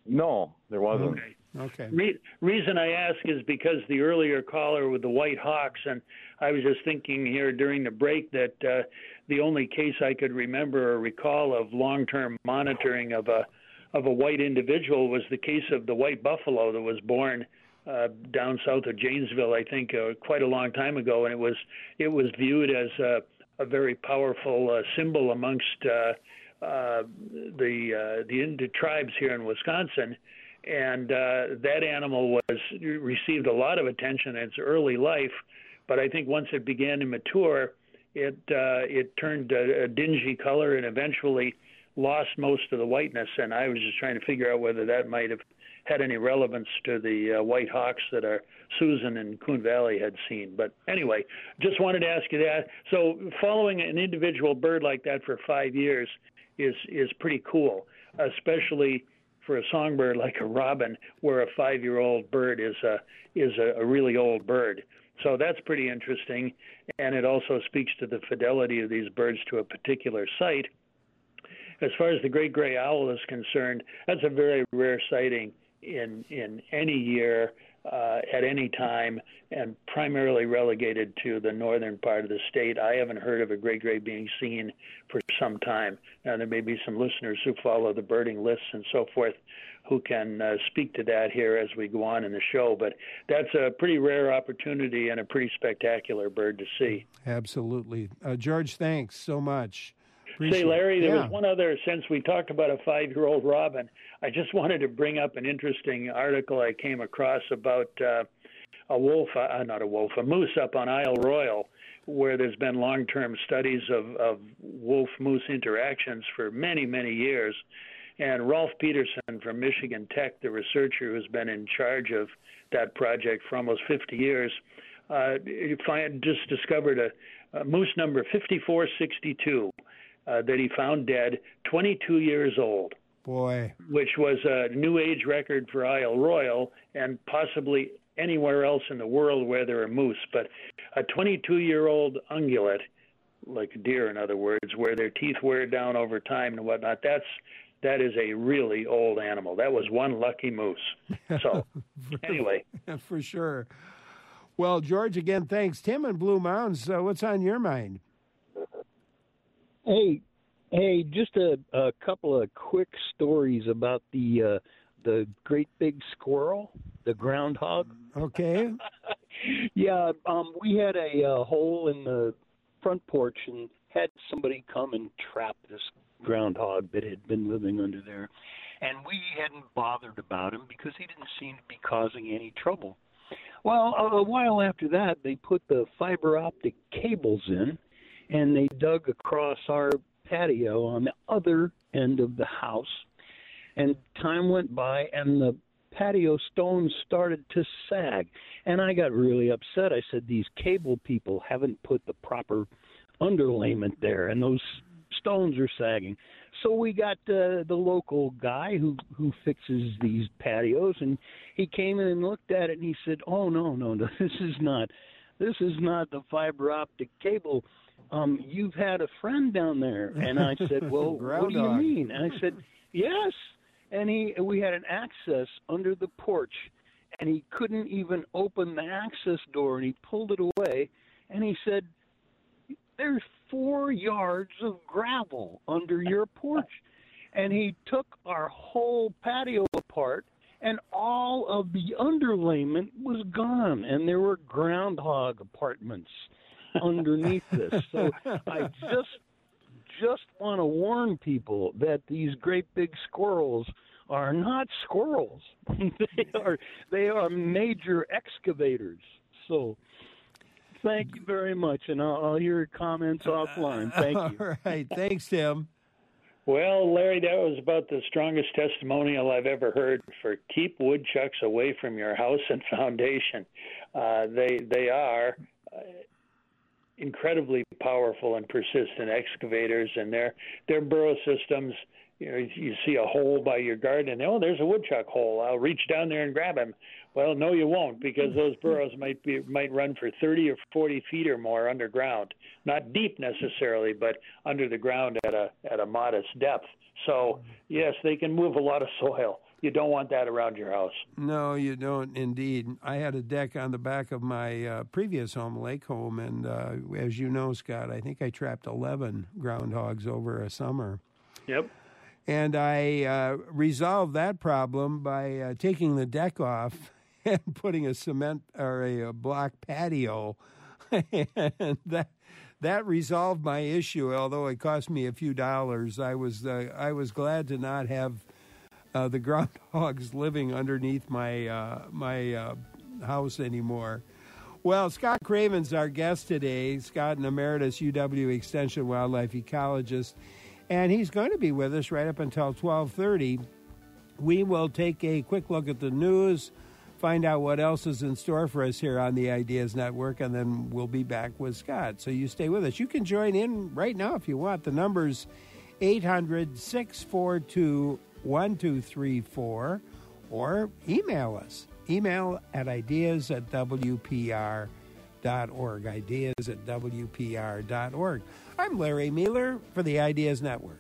No, there wasn't. Okay. Okay. Re- reason I ask is because the earlier caller with the White Hawks, and I was just thinking here during the break that uh, the only case I could remember or recall of long-term monitoring of a of a white individual was the case of the white buffalo that was born uh, down south of Janesville, I think, uh, quite a long time ago, and it was it was viewed as a, a very powerful uh, symbol amongst uh, uh, the uh, the Indian tribes here in Wisconsin. And uh, that animal was received a lot of attention in its early life, but I think once it began to mature, it uh, it turned a, a dingy color and eventually lost most of the whiteness. And I was just trying to figure out whether that might have had any relevance to the uh, white hawks that our Susan and Coon Valley had seen. But anyway, just wanted to ask you that. So following an individual bird like that for five years is is pretty cool, especially for a songbird like a robin, where a five-year-old bird is a is a, a really old bird. So that's pretty interesting, and it also speaks to the fidelity of these birds to a particular site. As far as the great gray owl is concerned, that's a very rare sighting in in any year, uh, at any time, and primarily relegated to the northern part of the state. I haven't heard of a great gray being seen for some time. Now, there may be some listeners who follow the birding lists and so forth who can uh, speak to that here as we go on in the show, but that's a pretty rare opportunity and a pretty spectacular bird to see. Absolutely. Uh, George, thanks so much. Appreciate Say, Larry, there yeah. was one other, since we talked about a five-year-old robin, I just wanted to bring up an interesting article I came across about uh, a wolf, uh, not a wolf, a moose up on Isle Royal, where there's been long-term studies of, of wolf-moose interactions for many, many years. And Rolf Peterson from Michigan Tech, the researcher who's been in charge of that project for almost fifty years, uh, find, just discovered a, a moose number fifty-four sixty-two. Uh, that he found dead, twenty-two years old. Boy. Which was a new age record for Isle Royal and possibly anywhere else in the world where there are moose. But a twenty-two-year-old ungulate, like a deer in other words, where their teeth wear down over time and whatnot, that's that is a really old animal. That was one lucky moose. So, anyway. For sure. Well, George, again, thanks. Tim in Blue Mounds, uh, what's on your mind? Hey, hey, just a, a couple of quick stories about the uh, the great big squirrel, the groundhog. Okay. yeah, um, we had a uh, hole in the front porch and had somebody come and trap this groundhog that had been living under there. And we hadn't bothered about him because he didn't seem to be causing any trouble. Well, a, a while after that, they put the fiber optic cables in, and they dug across our patio on the other end of the house. And time went by, and the patio stones started to sag. And I got really upset. I said, these cable people haven't put the proper underlayment there, and those stones are sagging. So we got uh, the local guy who, who fixes these patios, and he came in and looked at it, and he said, oh, no, no, no, this is not, this is not the fiber optic cable. Um, you've had a friend down there. And I said, well, what do you mean? And I said, yes. And he, we had an access under the porch, and he couldn't even open the access door, and he pulled it away, and he said, there's four yards of gravel under your porch. And he took our whole patio apart, and all of the underlayment was gone, and there were groundhog apartments underneath this. So I just just want to warn people that these great big squirrels are not squirrels. they are they are major excavators. So thank you very much, and I'll, I'll hear your comments offline. Thank you. All right. Thanks, Tim. Well, Larry, that was about the strongest testimonial I've ever heard for keep woodchucks away from your house and foundation. Uh, they they are uh, incredibly powerful and persistent excavators, and their their burrow systems. You know, you see a hole by your garden, and oh, there's a woodchuck hole. I'll reach down there and grab him. Well, no, you won't, because those burrows might be might run for thirty or forty feet or more underground. Not deep necessarily, but under the ground at a at a modest depth. So yes, they can move a lot of soil you don't want that around your house. No, you don't, indeed. I had a deck on the back of my uh, previous home, lake home, and uh, as you know, Scott, I think I trapped eleven groundhogs over a summer. Yep. And I uh, resolved that problem by uh, taking the deck off and putting a cement or a, a block patio, and that that resolved my issue. Although it cost me a few dollars, I was uh, I was glad to not have uh, the groundhogs living underneath my uh, my uh, house anymore. Well, Scott Craven's our guest today. Scott, an emeritus U W Extension wildlife ecologist, and he's going to be with us right up until twelve thirty. We will take a quick look at the news, find out what else is in store for us here on the Ideas Network, and then we'll be back with Scott. So you stay with us. You can join in right now if you want. The number's eight hundred, six four two, one two three four, or email us. Email at ideas at w p r dot org, ideas at w p r dot org. I'm Larry Mueller for the Ideas Network.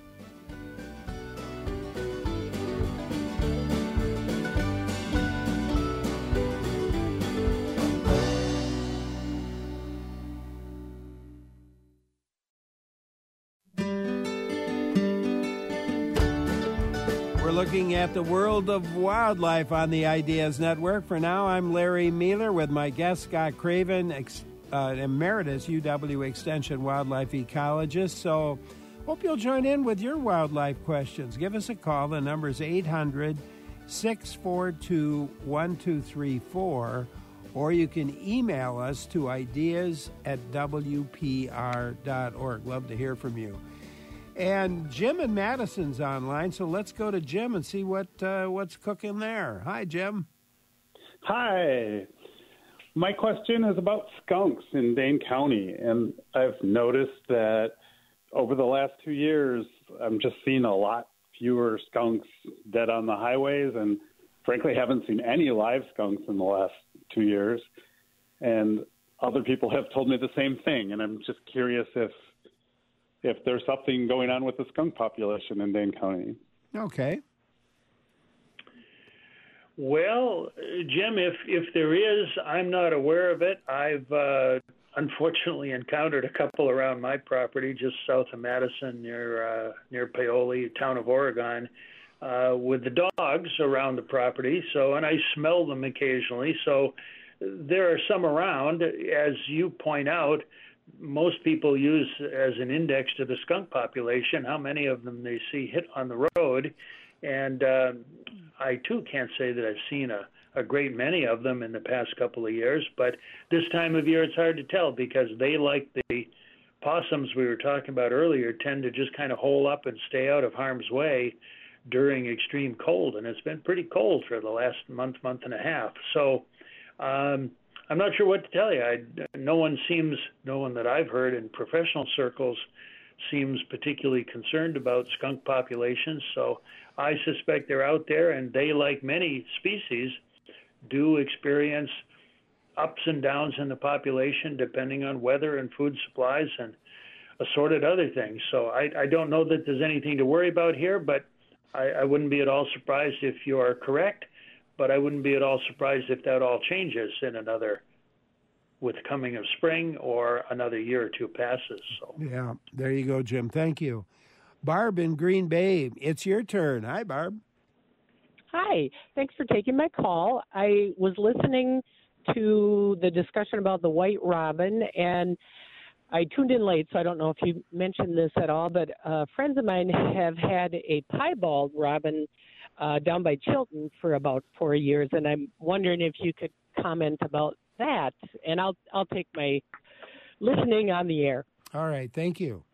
Looking at the world of wildlife on the Ideas Network. For now, I'm Larry Mueller with my guest, Scott Craven, ex, uh, emeritus U W Extension wildlife ecologist. So hope you'll join in with your wildlife questions. Give us a call. The number is eight hundred, six four two, one two three four, or you can email us to ideas at w p r dot org. Love to hear from you. And Jim in Madison's online, so let's go to Jim and see what uh, what's cooking there. Hi, Jim. Hi. My question is about skunks in Dane County, and I've noticed that over the last two years, I'm just seeing a lot fewer skunks dead on the highways, and frankly haven't seen any live skunks in the last two years. And other people have told me the same thing, and I'm just curious if if there's something going on with the skunk population in Dane County. Okay. Well, Jim, if, if there is, I'm not aware of it. I've uh, unfortunately encountered a couple around my property just south of Madison near uh, near Paoli, town of Oregon, uh, with the dogs around the property. So, and I smell them occasionally. So there are some around. As you point out, most people use as an index to the skunk population how many of them they see hit on the road. And uh, I, too, can't say that I've seen a, a great many of them in the past couple of years. But this time of year, it's hard to tell because they, like the possums we were talking about earlier, tend to just kind of hole up and stay out of harm's way during extreme cold. And it's been pretty cold for the last month, month and a half. So um, I'm not sure what to tell you. I, no one seems, no one that I've heard in professional circles seems particularly concerned about skunk populations. So I suspect they're out there, and they, like many species, do experience ups and downs in the population depending on weather and food supplies and assorted other things. So I, I don't know that there's anything to worry about here, but I, I wouldn't be at all surprised if you are correct. But I wouldn't be at all surprised if that all changes in another, with the coming of spring or another year or two passes. So. Yeah, there you go, Jim. Thank you. Barb in Green Bay, it's your turn. Hi, Barb. Hi. Thanks for taking my call. I was listening to the discussion about the white robin, and I tuned in late, so I don't know if you mentioned this at all, but uh, friends of mine have had a piebald robin Uh, down by Chilton for about four years, and I'm wondering if you could comment about that, and I'll I'll take my listening on the air. All right, thank you.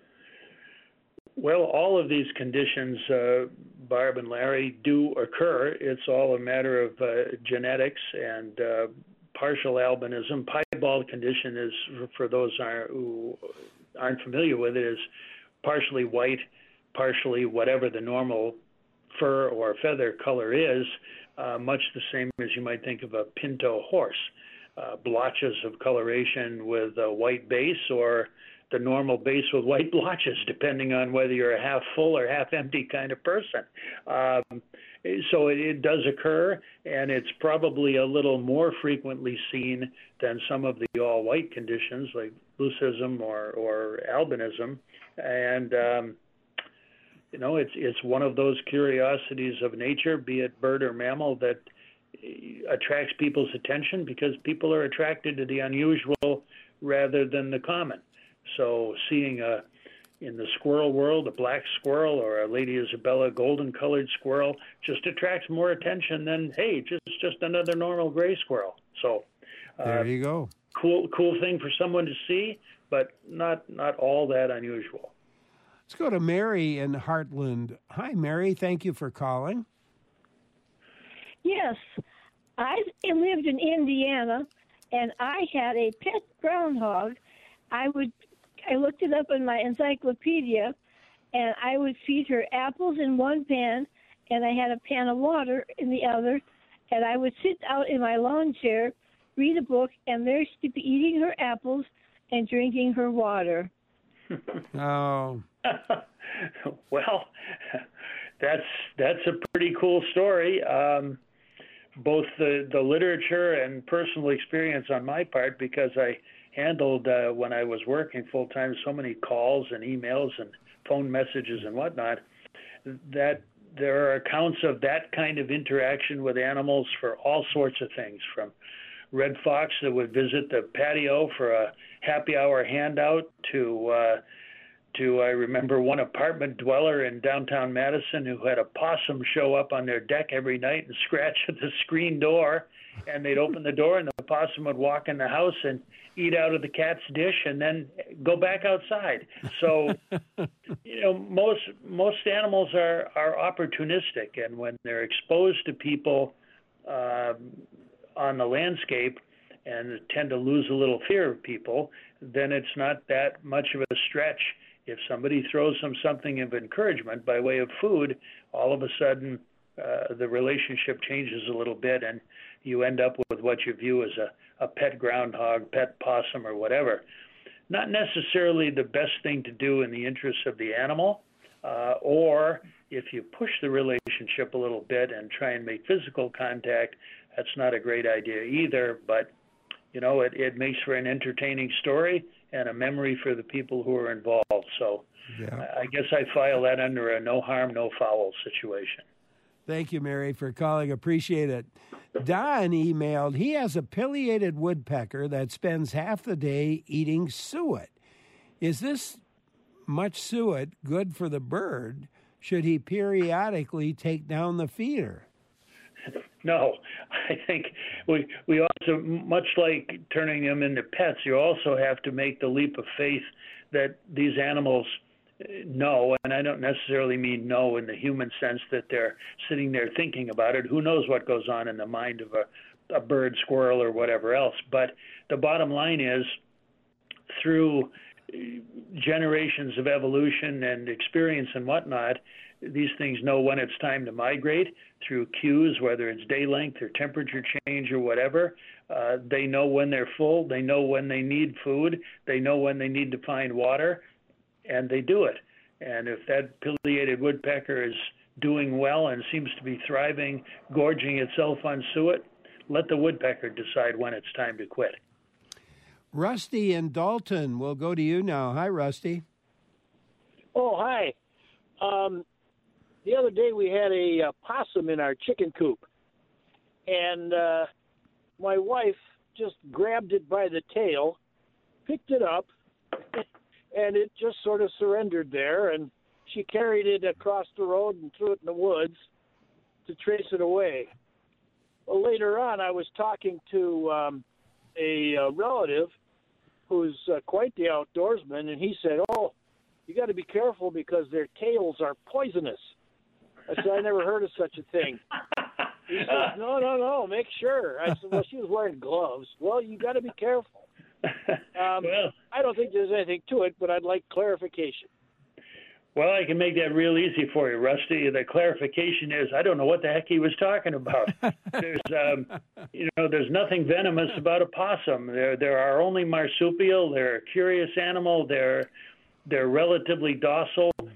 Well, all of these conditions, uh, Barb and Larry, do occur. It's all a matter of uh, genetics and uh, partial albinism. Piebald condition is, for those who aren't familiar with it, is partially white, partially whatever the normal fur or feather color is, uh, much the same as you might think of a pinto horse. Uh, blotches of coloration with a white base, or the normal base with white blotches, depending on whether you're a half full or half empty kind of person. Um, so it, it does occur, and it's probably a little more frequently seen than some of the all-white conditions like leucism or, or albinism. And, um, you know, it's it's one of those curiosities of nature, be it bird or mammal, that attracts people's attention because people are attracted to the unusual rather than the common. So seeing a in the squirrel world, a black squirrel or a Lady Isabella golden-colored squirrel just attracts more attention than, hey, just just another normal gray squirrel. So uh, there you go. Cool, cool thing for someone to see, but not not all that unusual. Let's go to Mary in Heartland. Hi, Mary. Thank you for calling. Yes, I lived in Indiana, and I had a pet groundhog. I would, I looked it up in my encyclopedia, and I would feed her apples in one pan, and I had a pan of water in the other, and I would sit out in my lawn chair, read a book, and there she'd be eating her apples and drinking her water. Oh. Well, that's that's a pretty cool story. Um, both the, the literature and personal experience on my part, because I handled, uh, when I was working full-time, so many calls and emails and phone messages and whatnot, that there are accounts of that kind of interaction with animals for all sorts of things, from red fox that would visit the patio for a happy hour handout to uh, to I remember one apartment dweller in downtown Madison who had a possum show up on their deck every night and scratch at the screen door, and they'd open the door and the possum would walk in the house and eat out of the cat's dish and then go back outside. So, you know, most most animals are, are opportunistic, and when they're exposed to people um, on the landscape and tend to lose a little fear of people, then it's not that much of a stretch. If somebody throws them something of encouragement by way of food, all of a sudden uh, the relationship changes a little bit, and you end up with what you view as a, a pet groundhog, pet possum, or whatever. Not necessarily the best thing to do in the interests of the animal, uh, or if you push the relationship a little bit and try and make physical contact, that's not a great idea either, but you know, it, it makes for an entertaining story and a memory for the people who are involved. So yeah. I guess I file that under a no harm, no foul situation. Thank you, Mary, for calling. Appreciate it. Don emailed, he has a pileated woodpecker that spends half the day eating suet. Is this much suet good for the bird? Should he periodically take down the feeder? No, I think we we also, much like turning them into pets, you also have to make the leap of faith that these animals know, and I don't necessarily mean know in the human sense that they're sitting there thinking about it. Who knows what goes on in the mind of a, a bird, squirrel, or whatever else. But the bottom line is, through generations of evolution and experience and whatnot, these things know when it's time to migrate through cues, whether it's day length or temperature change or whatever. Uh, they know when they're full. They know when they need food. They know when they need to find water, and they do it. And if that pileated woodpecker is doing well and seems to be thriving, gorging itself on suet, let the woodpecker decide when it's time to quit. Rusty in Dalton, we'll go to you now. Hi, Rusty. Oh, hi. Um, the other day we had a uh, possum in our chicken coop, and uh, my wife just grabbed it by the tail, picked it up, and it just sort of surrendered there, and she carried it across the road and threw it in the woods to trace it away. Well, later on, I was talking to um, a uh, relative who's uh, quite the outdoorsman, and he said, oh, you got to be careful because their tails are poisonous. I said, I never heard of such a thing. He said, no, no, no, make sure. I said, well, she was wearing gloves. Well, you got to be careful. Um, well, I don't think there's anything to it, but I'd like clarification. Well, I can make that real easy for you, Rusty. The clarification is I don't know what the heck he was talking about. There's, um, you know, there's nothing venomous about a possum. There, there are only marsupial. They're a curious animal. They're, they're relatively docile.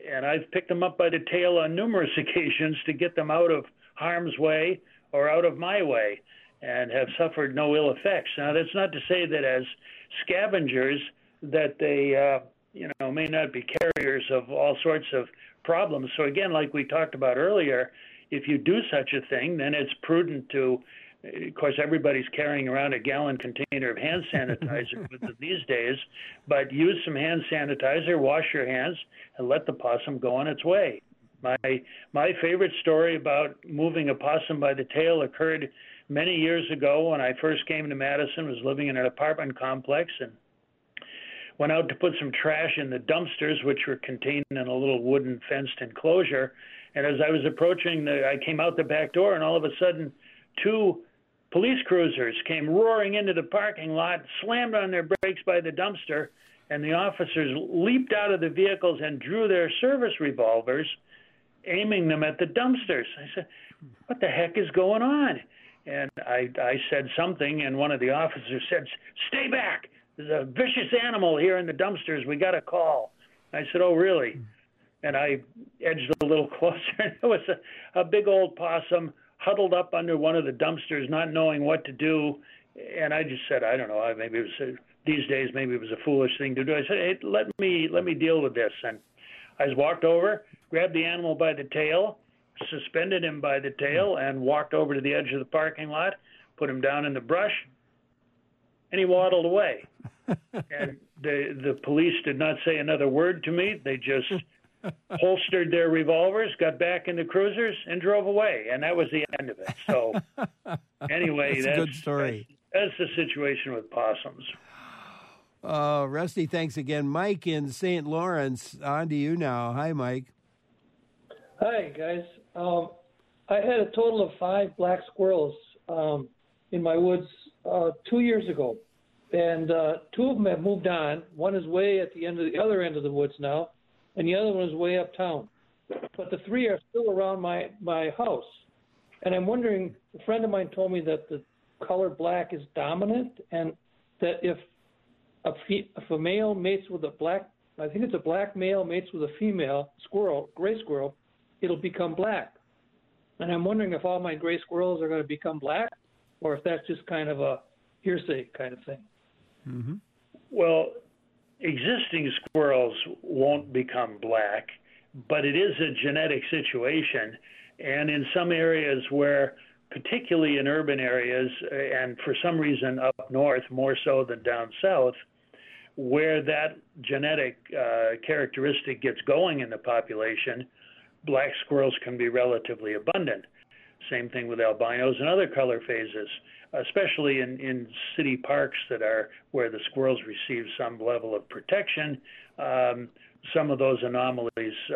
and I've picked them up by the tail on numerous occasions to get them out of harm's way or out of my way, and have suffered no ill effects. Now, that's not to say that as scavengers that they, uh, you know, may not be carriers of all sorts of problems. So again, like we talked about earlier, if you do such a thing, then it's prudent to, of course, everybody's carrying around a gallon container of hand sanitizer with them these days, but use some hand sanitizer, wash your hands, and let the possum go on its way. My my favorite story about moving a possum by the tail occurred many years ago when I first came to Madison, was living in an apartment complex, and went out to put some trash in the dumpsters, which were contained in a little wooden fenced enclosure. And as I was approaching, the, I came out the back door, and all of a sudden, two police cruisers came roaring into the parking lot, slammed on their brakes by the dumpster, and the officers leaped out of the vehicles and drew their service revolvers, aiming them at the dumpsters. I said, what the heck is going on? And I, I said something, and one of the officers said, stay back. There's a vicious animal here in the dumpsters. We got a call. I said, oh, really? And I edged a little closer, and there was a, a big old possum huddled up under one of the dumpsters, not knowing what to do. And I just said, I don't know, maybe it was a, these days, maybe it was a foolish thing to do. I said, hey, let me let me deal with this. And I just walked over, grabbed the animal by the tail, suspended him by the tail, and walked over to the edge of the parking lot, put him down in the brush, and he waddled away. And the the police did not say another word to me. They just holstered their revolvers, got back in the cruisers, and drove away. And that was the end of it. So anyway, that's, that's a good story. That's, that's the situation with possums. Uh, Rusty, thanks again. Mike in Saint Lawrence, on to you now. Hi, Mike. Hi, guys. Um, I had a total of five black squirrels um, in my woods uh, two years ago. And uh, two of them have moved on. One is way at the end of the other end of the woods now, and the other one is way uptown. But the three are still around my, my house. And I'm wondering, a friend of mine told me that the color black is dominant, and that if a, fe- if a male mates with a black, I think it's a black male mates with a female squirrel, gray squirrel, it'll become black. And I'm wondering if all my gray squirrels are going to become black, or if that's just kind of a hearsay kind of thing. Mm-hmm. Well, existing squirrels won't become black, but it is a genetic situation. And in some areas where, particularly in urban areas, and for some reason up north more so than down south, where that genetic uh, characteristic gets going in the population, black squirrels can be relatively abundant. Same thing with albinos and other color phases, especially in, in city parks that are where the squirrels receive some level of protection. Um, some of those anomalies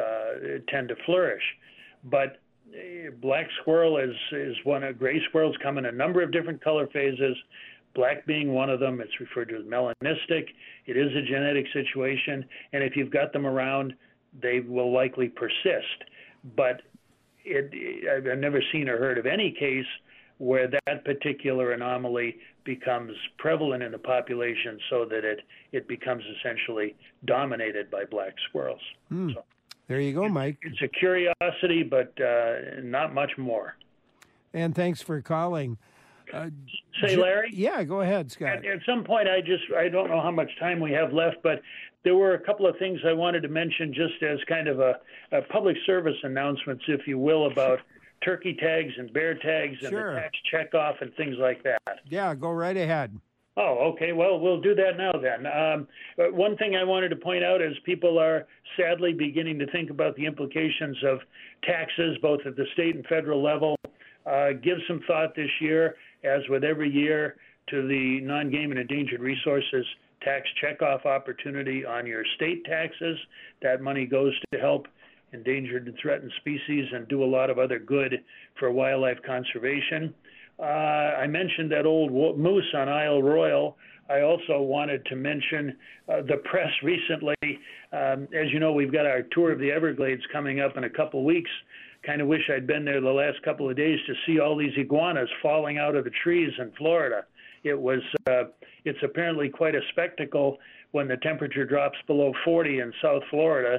uh, tend to flourish. But uh, black squirrel is, is one of, gray squirrels come in a number of different color phases, black being one of them. It's referred to as melanistic. It is a genetic situation, and if you've got them around, they will likely persist. But it, it, I've never seen or heard of any case where that particular anomaly becomes prevalent in the population so that it, it becomes essentially dominated by black squirrels. Mm. So there you go, Mike. It's a curiosity, but uh, not much more. And thanks for calling. Uh, Say, Larry? Yeah, go ahead, Scott. At, at some point, I just, I don't know how much time we have left, but there were a couple of things I wanted to mention just as kind of a, a public service announcements, if you will, about turkey tags and bear tags and Sure. the tax checkoff and things like that. Yeah, go right ahead. Oh, okay. Well, we'll do that now then. Um, but one thing I wanted to point out is people are sadly beginning to think about the implications of taxes, both at the state and federal level. Uh, give some thought this year, as with every year, to the non-game and endangered resources tax checkoff opportunity on your state taxes. That money goes to help endangered and threatened species and do a lot of other good for wildlife conservation. Uh, I mentioned that old moose on Isle Royal. I also wanted to mention uh, the press recently. Um, as you know, we've got our tour of the Everglades coming up in a couple weeks. Kind of wish I'd been there the last couple of days to see all these iguanas falling out of the trees in Florida. It was, uh, it's apparently quite a spectacle when the temperature drops below forty in South Florida,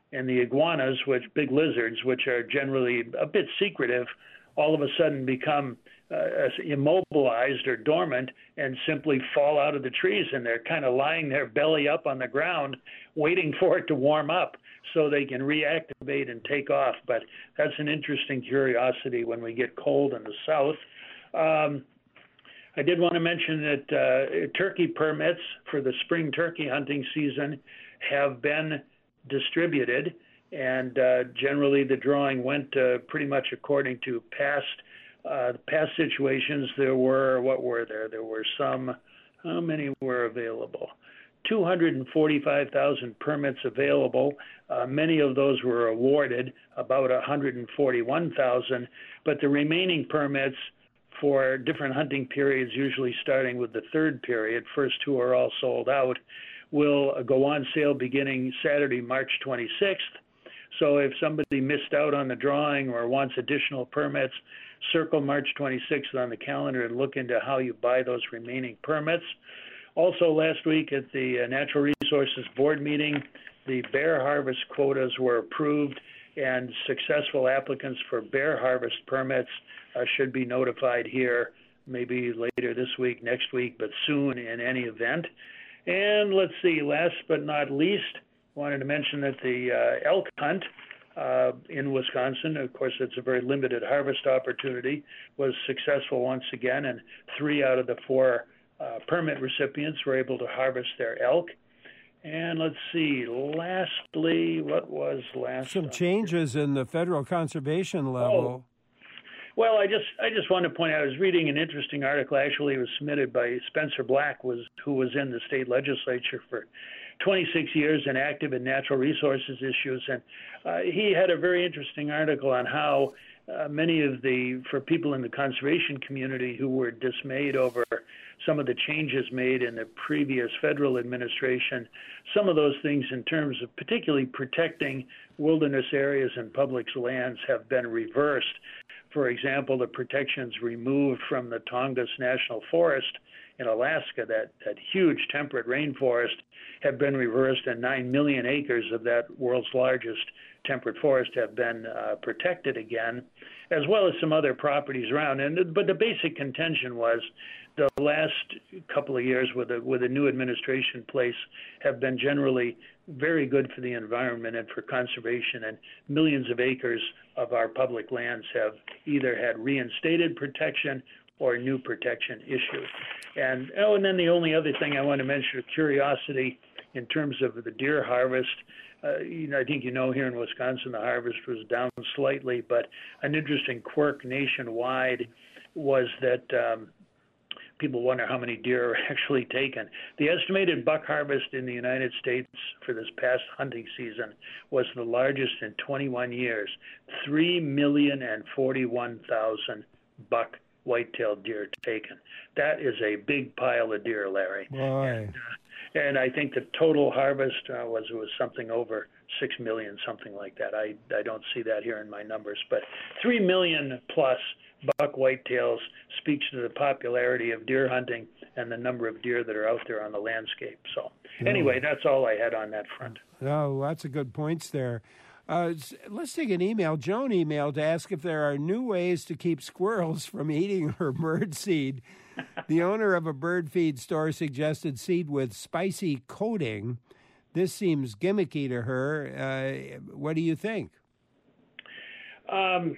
and the iguanas, which big lizards, which are generally a bit secretive, all of a sudden become uh, immobilized or dormant and simply fall out of the trees, and they're kind of lying there belly up on the ground waiting for it to warm up so they can reactivate and take off. But that's an interesting curiosity when we get cold in the south. Um, I did want to mention that uh, turkey permits for the spring turkey hunting season have been distributed, and uh, generally the drawing went uh, pretty much according to past uh, past situations. There were, what were there? There were some, how many were available? two hundred forty-five thousand permits available. Uh, many of those were awarded, about one hundred forty-one thousand, but the remaining permits for different hunting periods, usually starting with the third period, first two are all sold out, will go on sale beginning Saturday, March twenty-sixth. So if somebody missed out on the drawing or wants additional permits, circle March twenty-sixth on the calendar and look into how you buy those remaining permits. Also last week at the Natural Resources Board meeting, the bear harvest quotas were approved, and successful applicants for bear harvest permits uh, should be notified here maybe later this week, next week, but soon in any event. And let's see, last but not least, wanted to mention that the uh, elk hunt uh, in Wisconsin, of course it's a very limited harvest opportunity, was successful once again, and three out of the four uh, permit recipients were able to harvest their elk. And let's see, lastly, what was last? Some changes in the federal conservation level. Oh. Well, I just I just want to point out, I was reading an interesting article, actually it was submitted by Spencer Black, was who was in the state legislature for twenty-six years and active in natural resources issues. And uh, he had a very interesting article on how uh, many of the, for people in the conservation community who were dismayed over some of the changes made in the previous federal administration, some of those things in terms of particularly protecting wilderness areas and public lands have been reversed. For example, the protections removed from the Tongass National Forest in Alaska, that, that huge temperate rainforest, have been reversed, and nine million acres of that world's largest temperate forest have been uh, protected again, as well as some other properties around. And but the basic contention was the last couple of years with a, with a new administration place have been generally very good for the environment and for conservation, and millions of acres of our public lands have either had reinstated protection or new protection issued. And oh, and then the only other thing I want to mention, a curiosity in terms of the deer harvest. Uh, you know, I think you know here in Wisconsin the harvest was down slightly, but an interesting quirk nationwide was that um, people wonder how many deer are actually taken. The estimated buck harvest in the United States for this past hunting season was the largest in twenty-one years, three million forty-one thousand buck white-tailed deer taken. That is a big pile of deer, Larry. Boy. And, uh, and I think the total harvest uh, was was something over six million, something like that. I, I don't see that here in my numbers, but three million plus buck whitetails speaks to the popularity of deer hunting and the number of deer that are out there on the landscape. So anyway, that's all I had on that front. Oh, lots of good points there. Uh, let's take an email. Joan emailed to ask if there are new ways to keep squirrels from eating her bird seed. The owner of a bird feed store suggested seed with spicy coating. This seems gimmicky to her. Uh, what do you think? Um,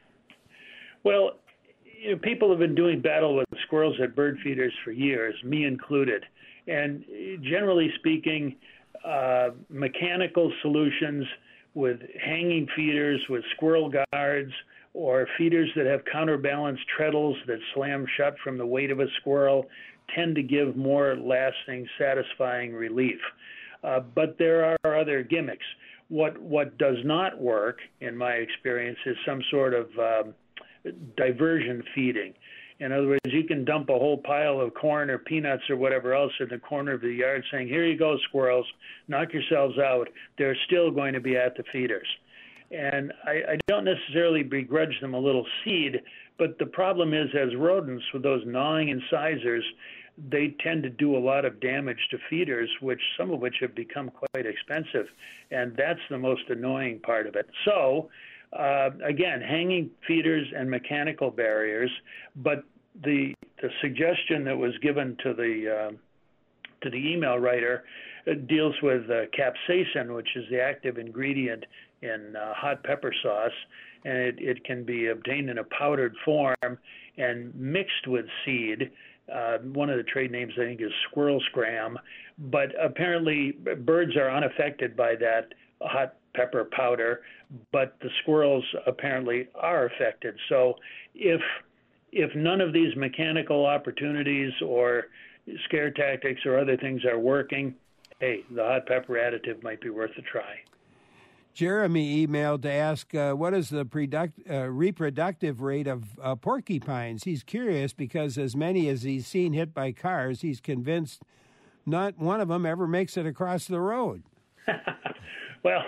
well, you know, people have been doing battle with squirrels at bird feeders for years, me included. And generally speaking, uh, mechanical solutions with hanging feeders, with squirrel guards, or feeders that have counterbalanced treadles that slam shut from the weight of a squirrel tend to give more lasting, satisfying relief. Uh, but there are other gimmicks. What what does not work, in my experience, is some sort of um, diversion feeding. In other words, you can dump a whole pile of corn or peanuts or whatever else in the corner of the yard saying, here you go, squirrels, knock yourselves out. They're still going to be at the feeders. And I, I don't necessarily begrudge them a little seed, but the problem is, as rodents with those gnawing incisors, they tend to do a lot of damage to feeders, which some of which have become quite expensive, and that's the most annoying part of it. So, uh, again, hanging feeders and mechanical barriers, but the the suggestion that was given to the uh, to the email writer uh, deals with uh, capsaicin, which is the active ingredient in uh, hot pepper sauce, and it, it can be obtained in a powdered form and mixed with seed. Uh, one of the trade names, I think, is squirrel scram, but apparently birds are unaffected by that hot pepper powder, but the squirrels apparently are affected. So if if none of these mechanical opportunities or scare tactics or other things are working, hey, the hot pepper additive might be worth a try. Jeremy emailed to ask, uh, what is the product, uh, reproductive rate of uh, porcupines? He's curious because as many as he's seen hit by cars, he's convinced not one of them ever makes it across the road. Well,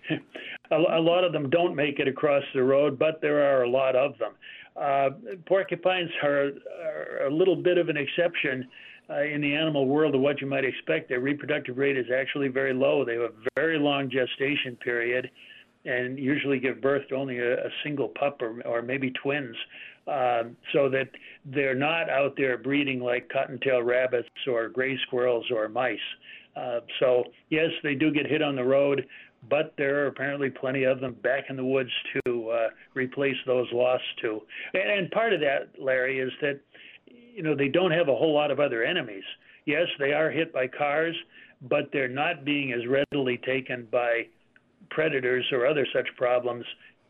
a, a lot of them don't make it across the road, but there are a lot of them. Uh, porcupines are, are a little bit of an exception uh, in the animal world of what you might expect. Their reproductive rate is actually very low. They have a very long gestation period and usually give birth to only a, a single pup or, or maybe twins, uh, so that they're not out there breeding like cottontail rabbits or gray squirrels or mice. Uh, so, yes, they do get hit on the road, but there are apparently plenty of them back in the woods to uh, replace those lost to. And, and part of that, Larry, is that, you know, they don't have a whole lot of other enemies. Yes, they are hit by cars, but they're not being as readily taken by predators or other such problems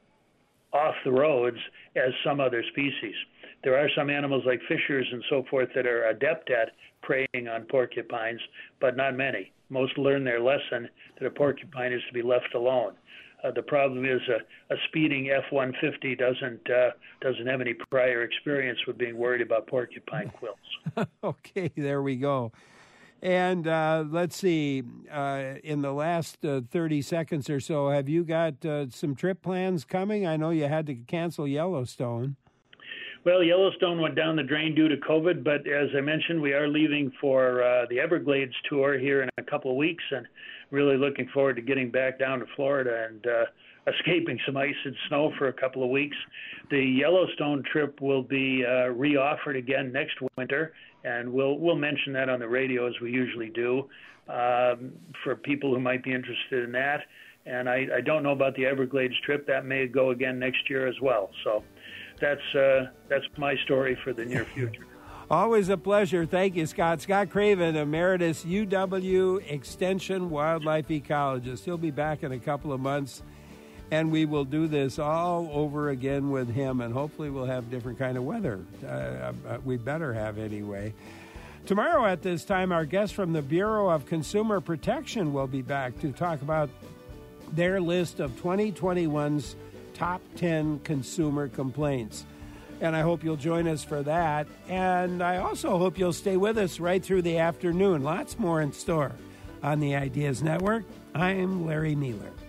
off the roads as some other species. There are some animals like fishers and so forth that are adept at preying on porcupines, but not many. Most learn their lesson that a porcupine is to be left alone. Uh, the problem is a, a speeding F one fifty doesn't uh, doesn't have any prior experience with being worried about porcupine quills. Okay, there we go. And uh, let's see, uh, in the last uh, thirty seconds or so, have you got uh, some trip plans coming? I know you had to cancel Yellowstone. Well, Yellowstone went down the drain due to COVID, but as I mentioned, we are leaving for uh, the Everglades tour here in a couple of weeks, and really looking forward to getting back down to Florida and uh, escaping some ice and snow for a couple of weeks. The Yellowstone trip will be uh, re-offered again next winter, and we'll we'll mention that on the radio as we usually do um, for people who might be interested in that. And I, I don't know about the Everglades trip. That may go again next year as well. So that's uh, that's my story for the near future. Always a pleasure. Thank you, Scott. Scott Craven, Emeritus U W Extension Wildlife Ecologist. He'll be back in a couple of months, and we will do this all over again with him, and hopefully we'll have different kind of weather. Uh, we better have anyway. Tomorrow at this time, our guest from the Bureau of Consumer Protection will be back to talk about their list of twenty twenty-one's top ten consumer complaints. And I hope you'll join us for that. And I also hope you'll stay with us right through the afternoon. Lots more in store on the Ideas Network. I'm Larry Meiler.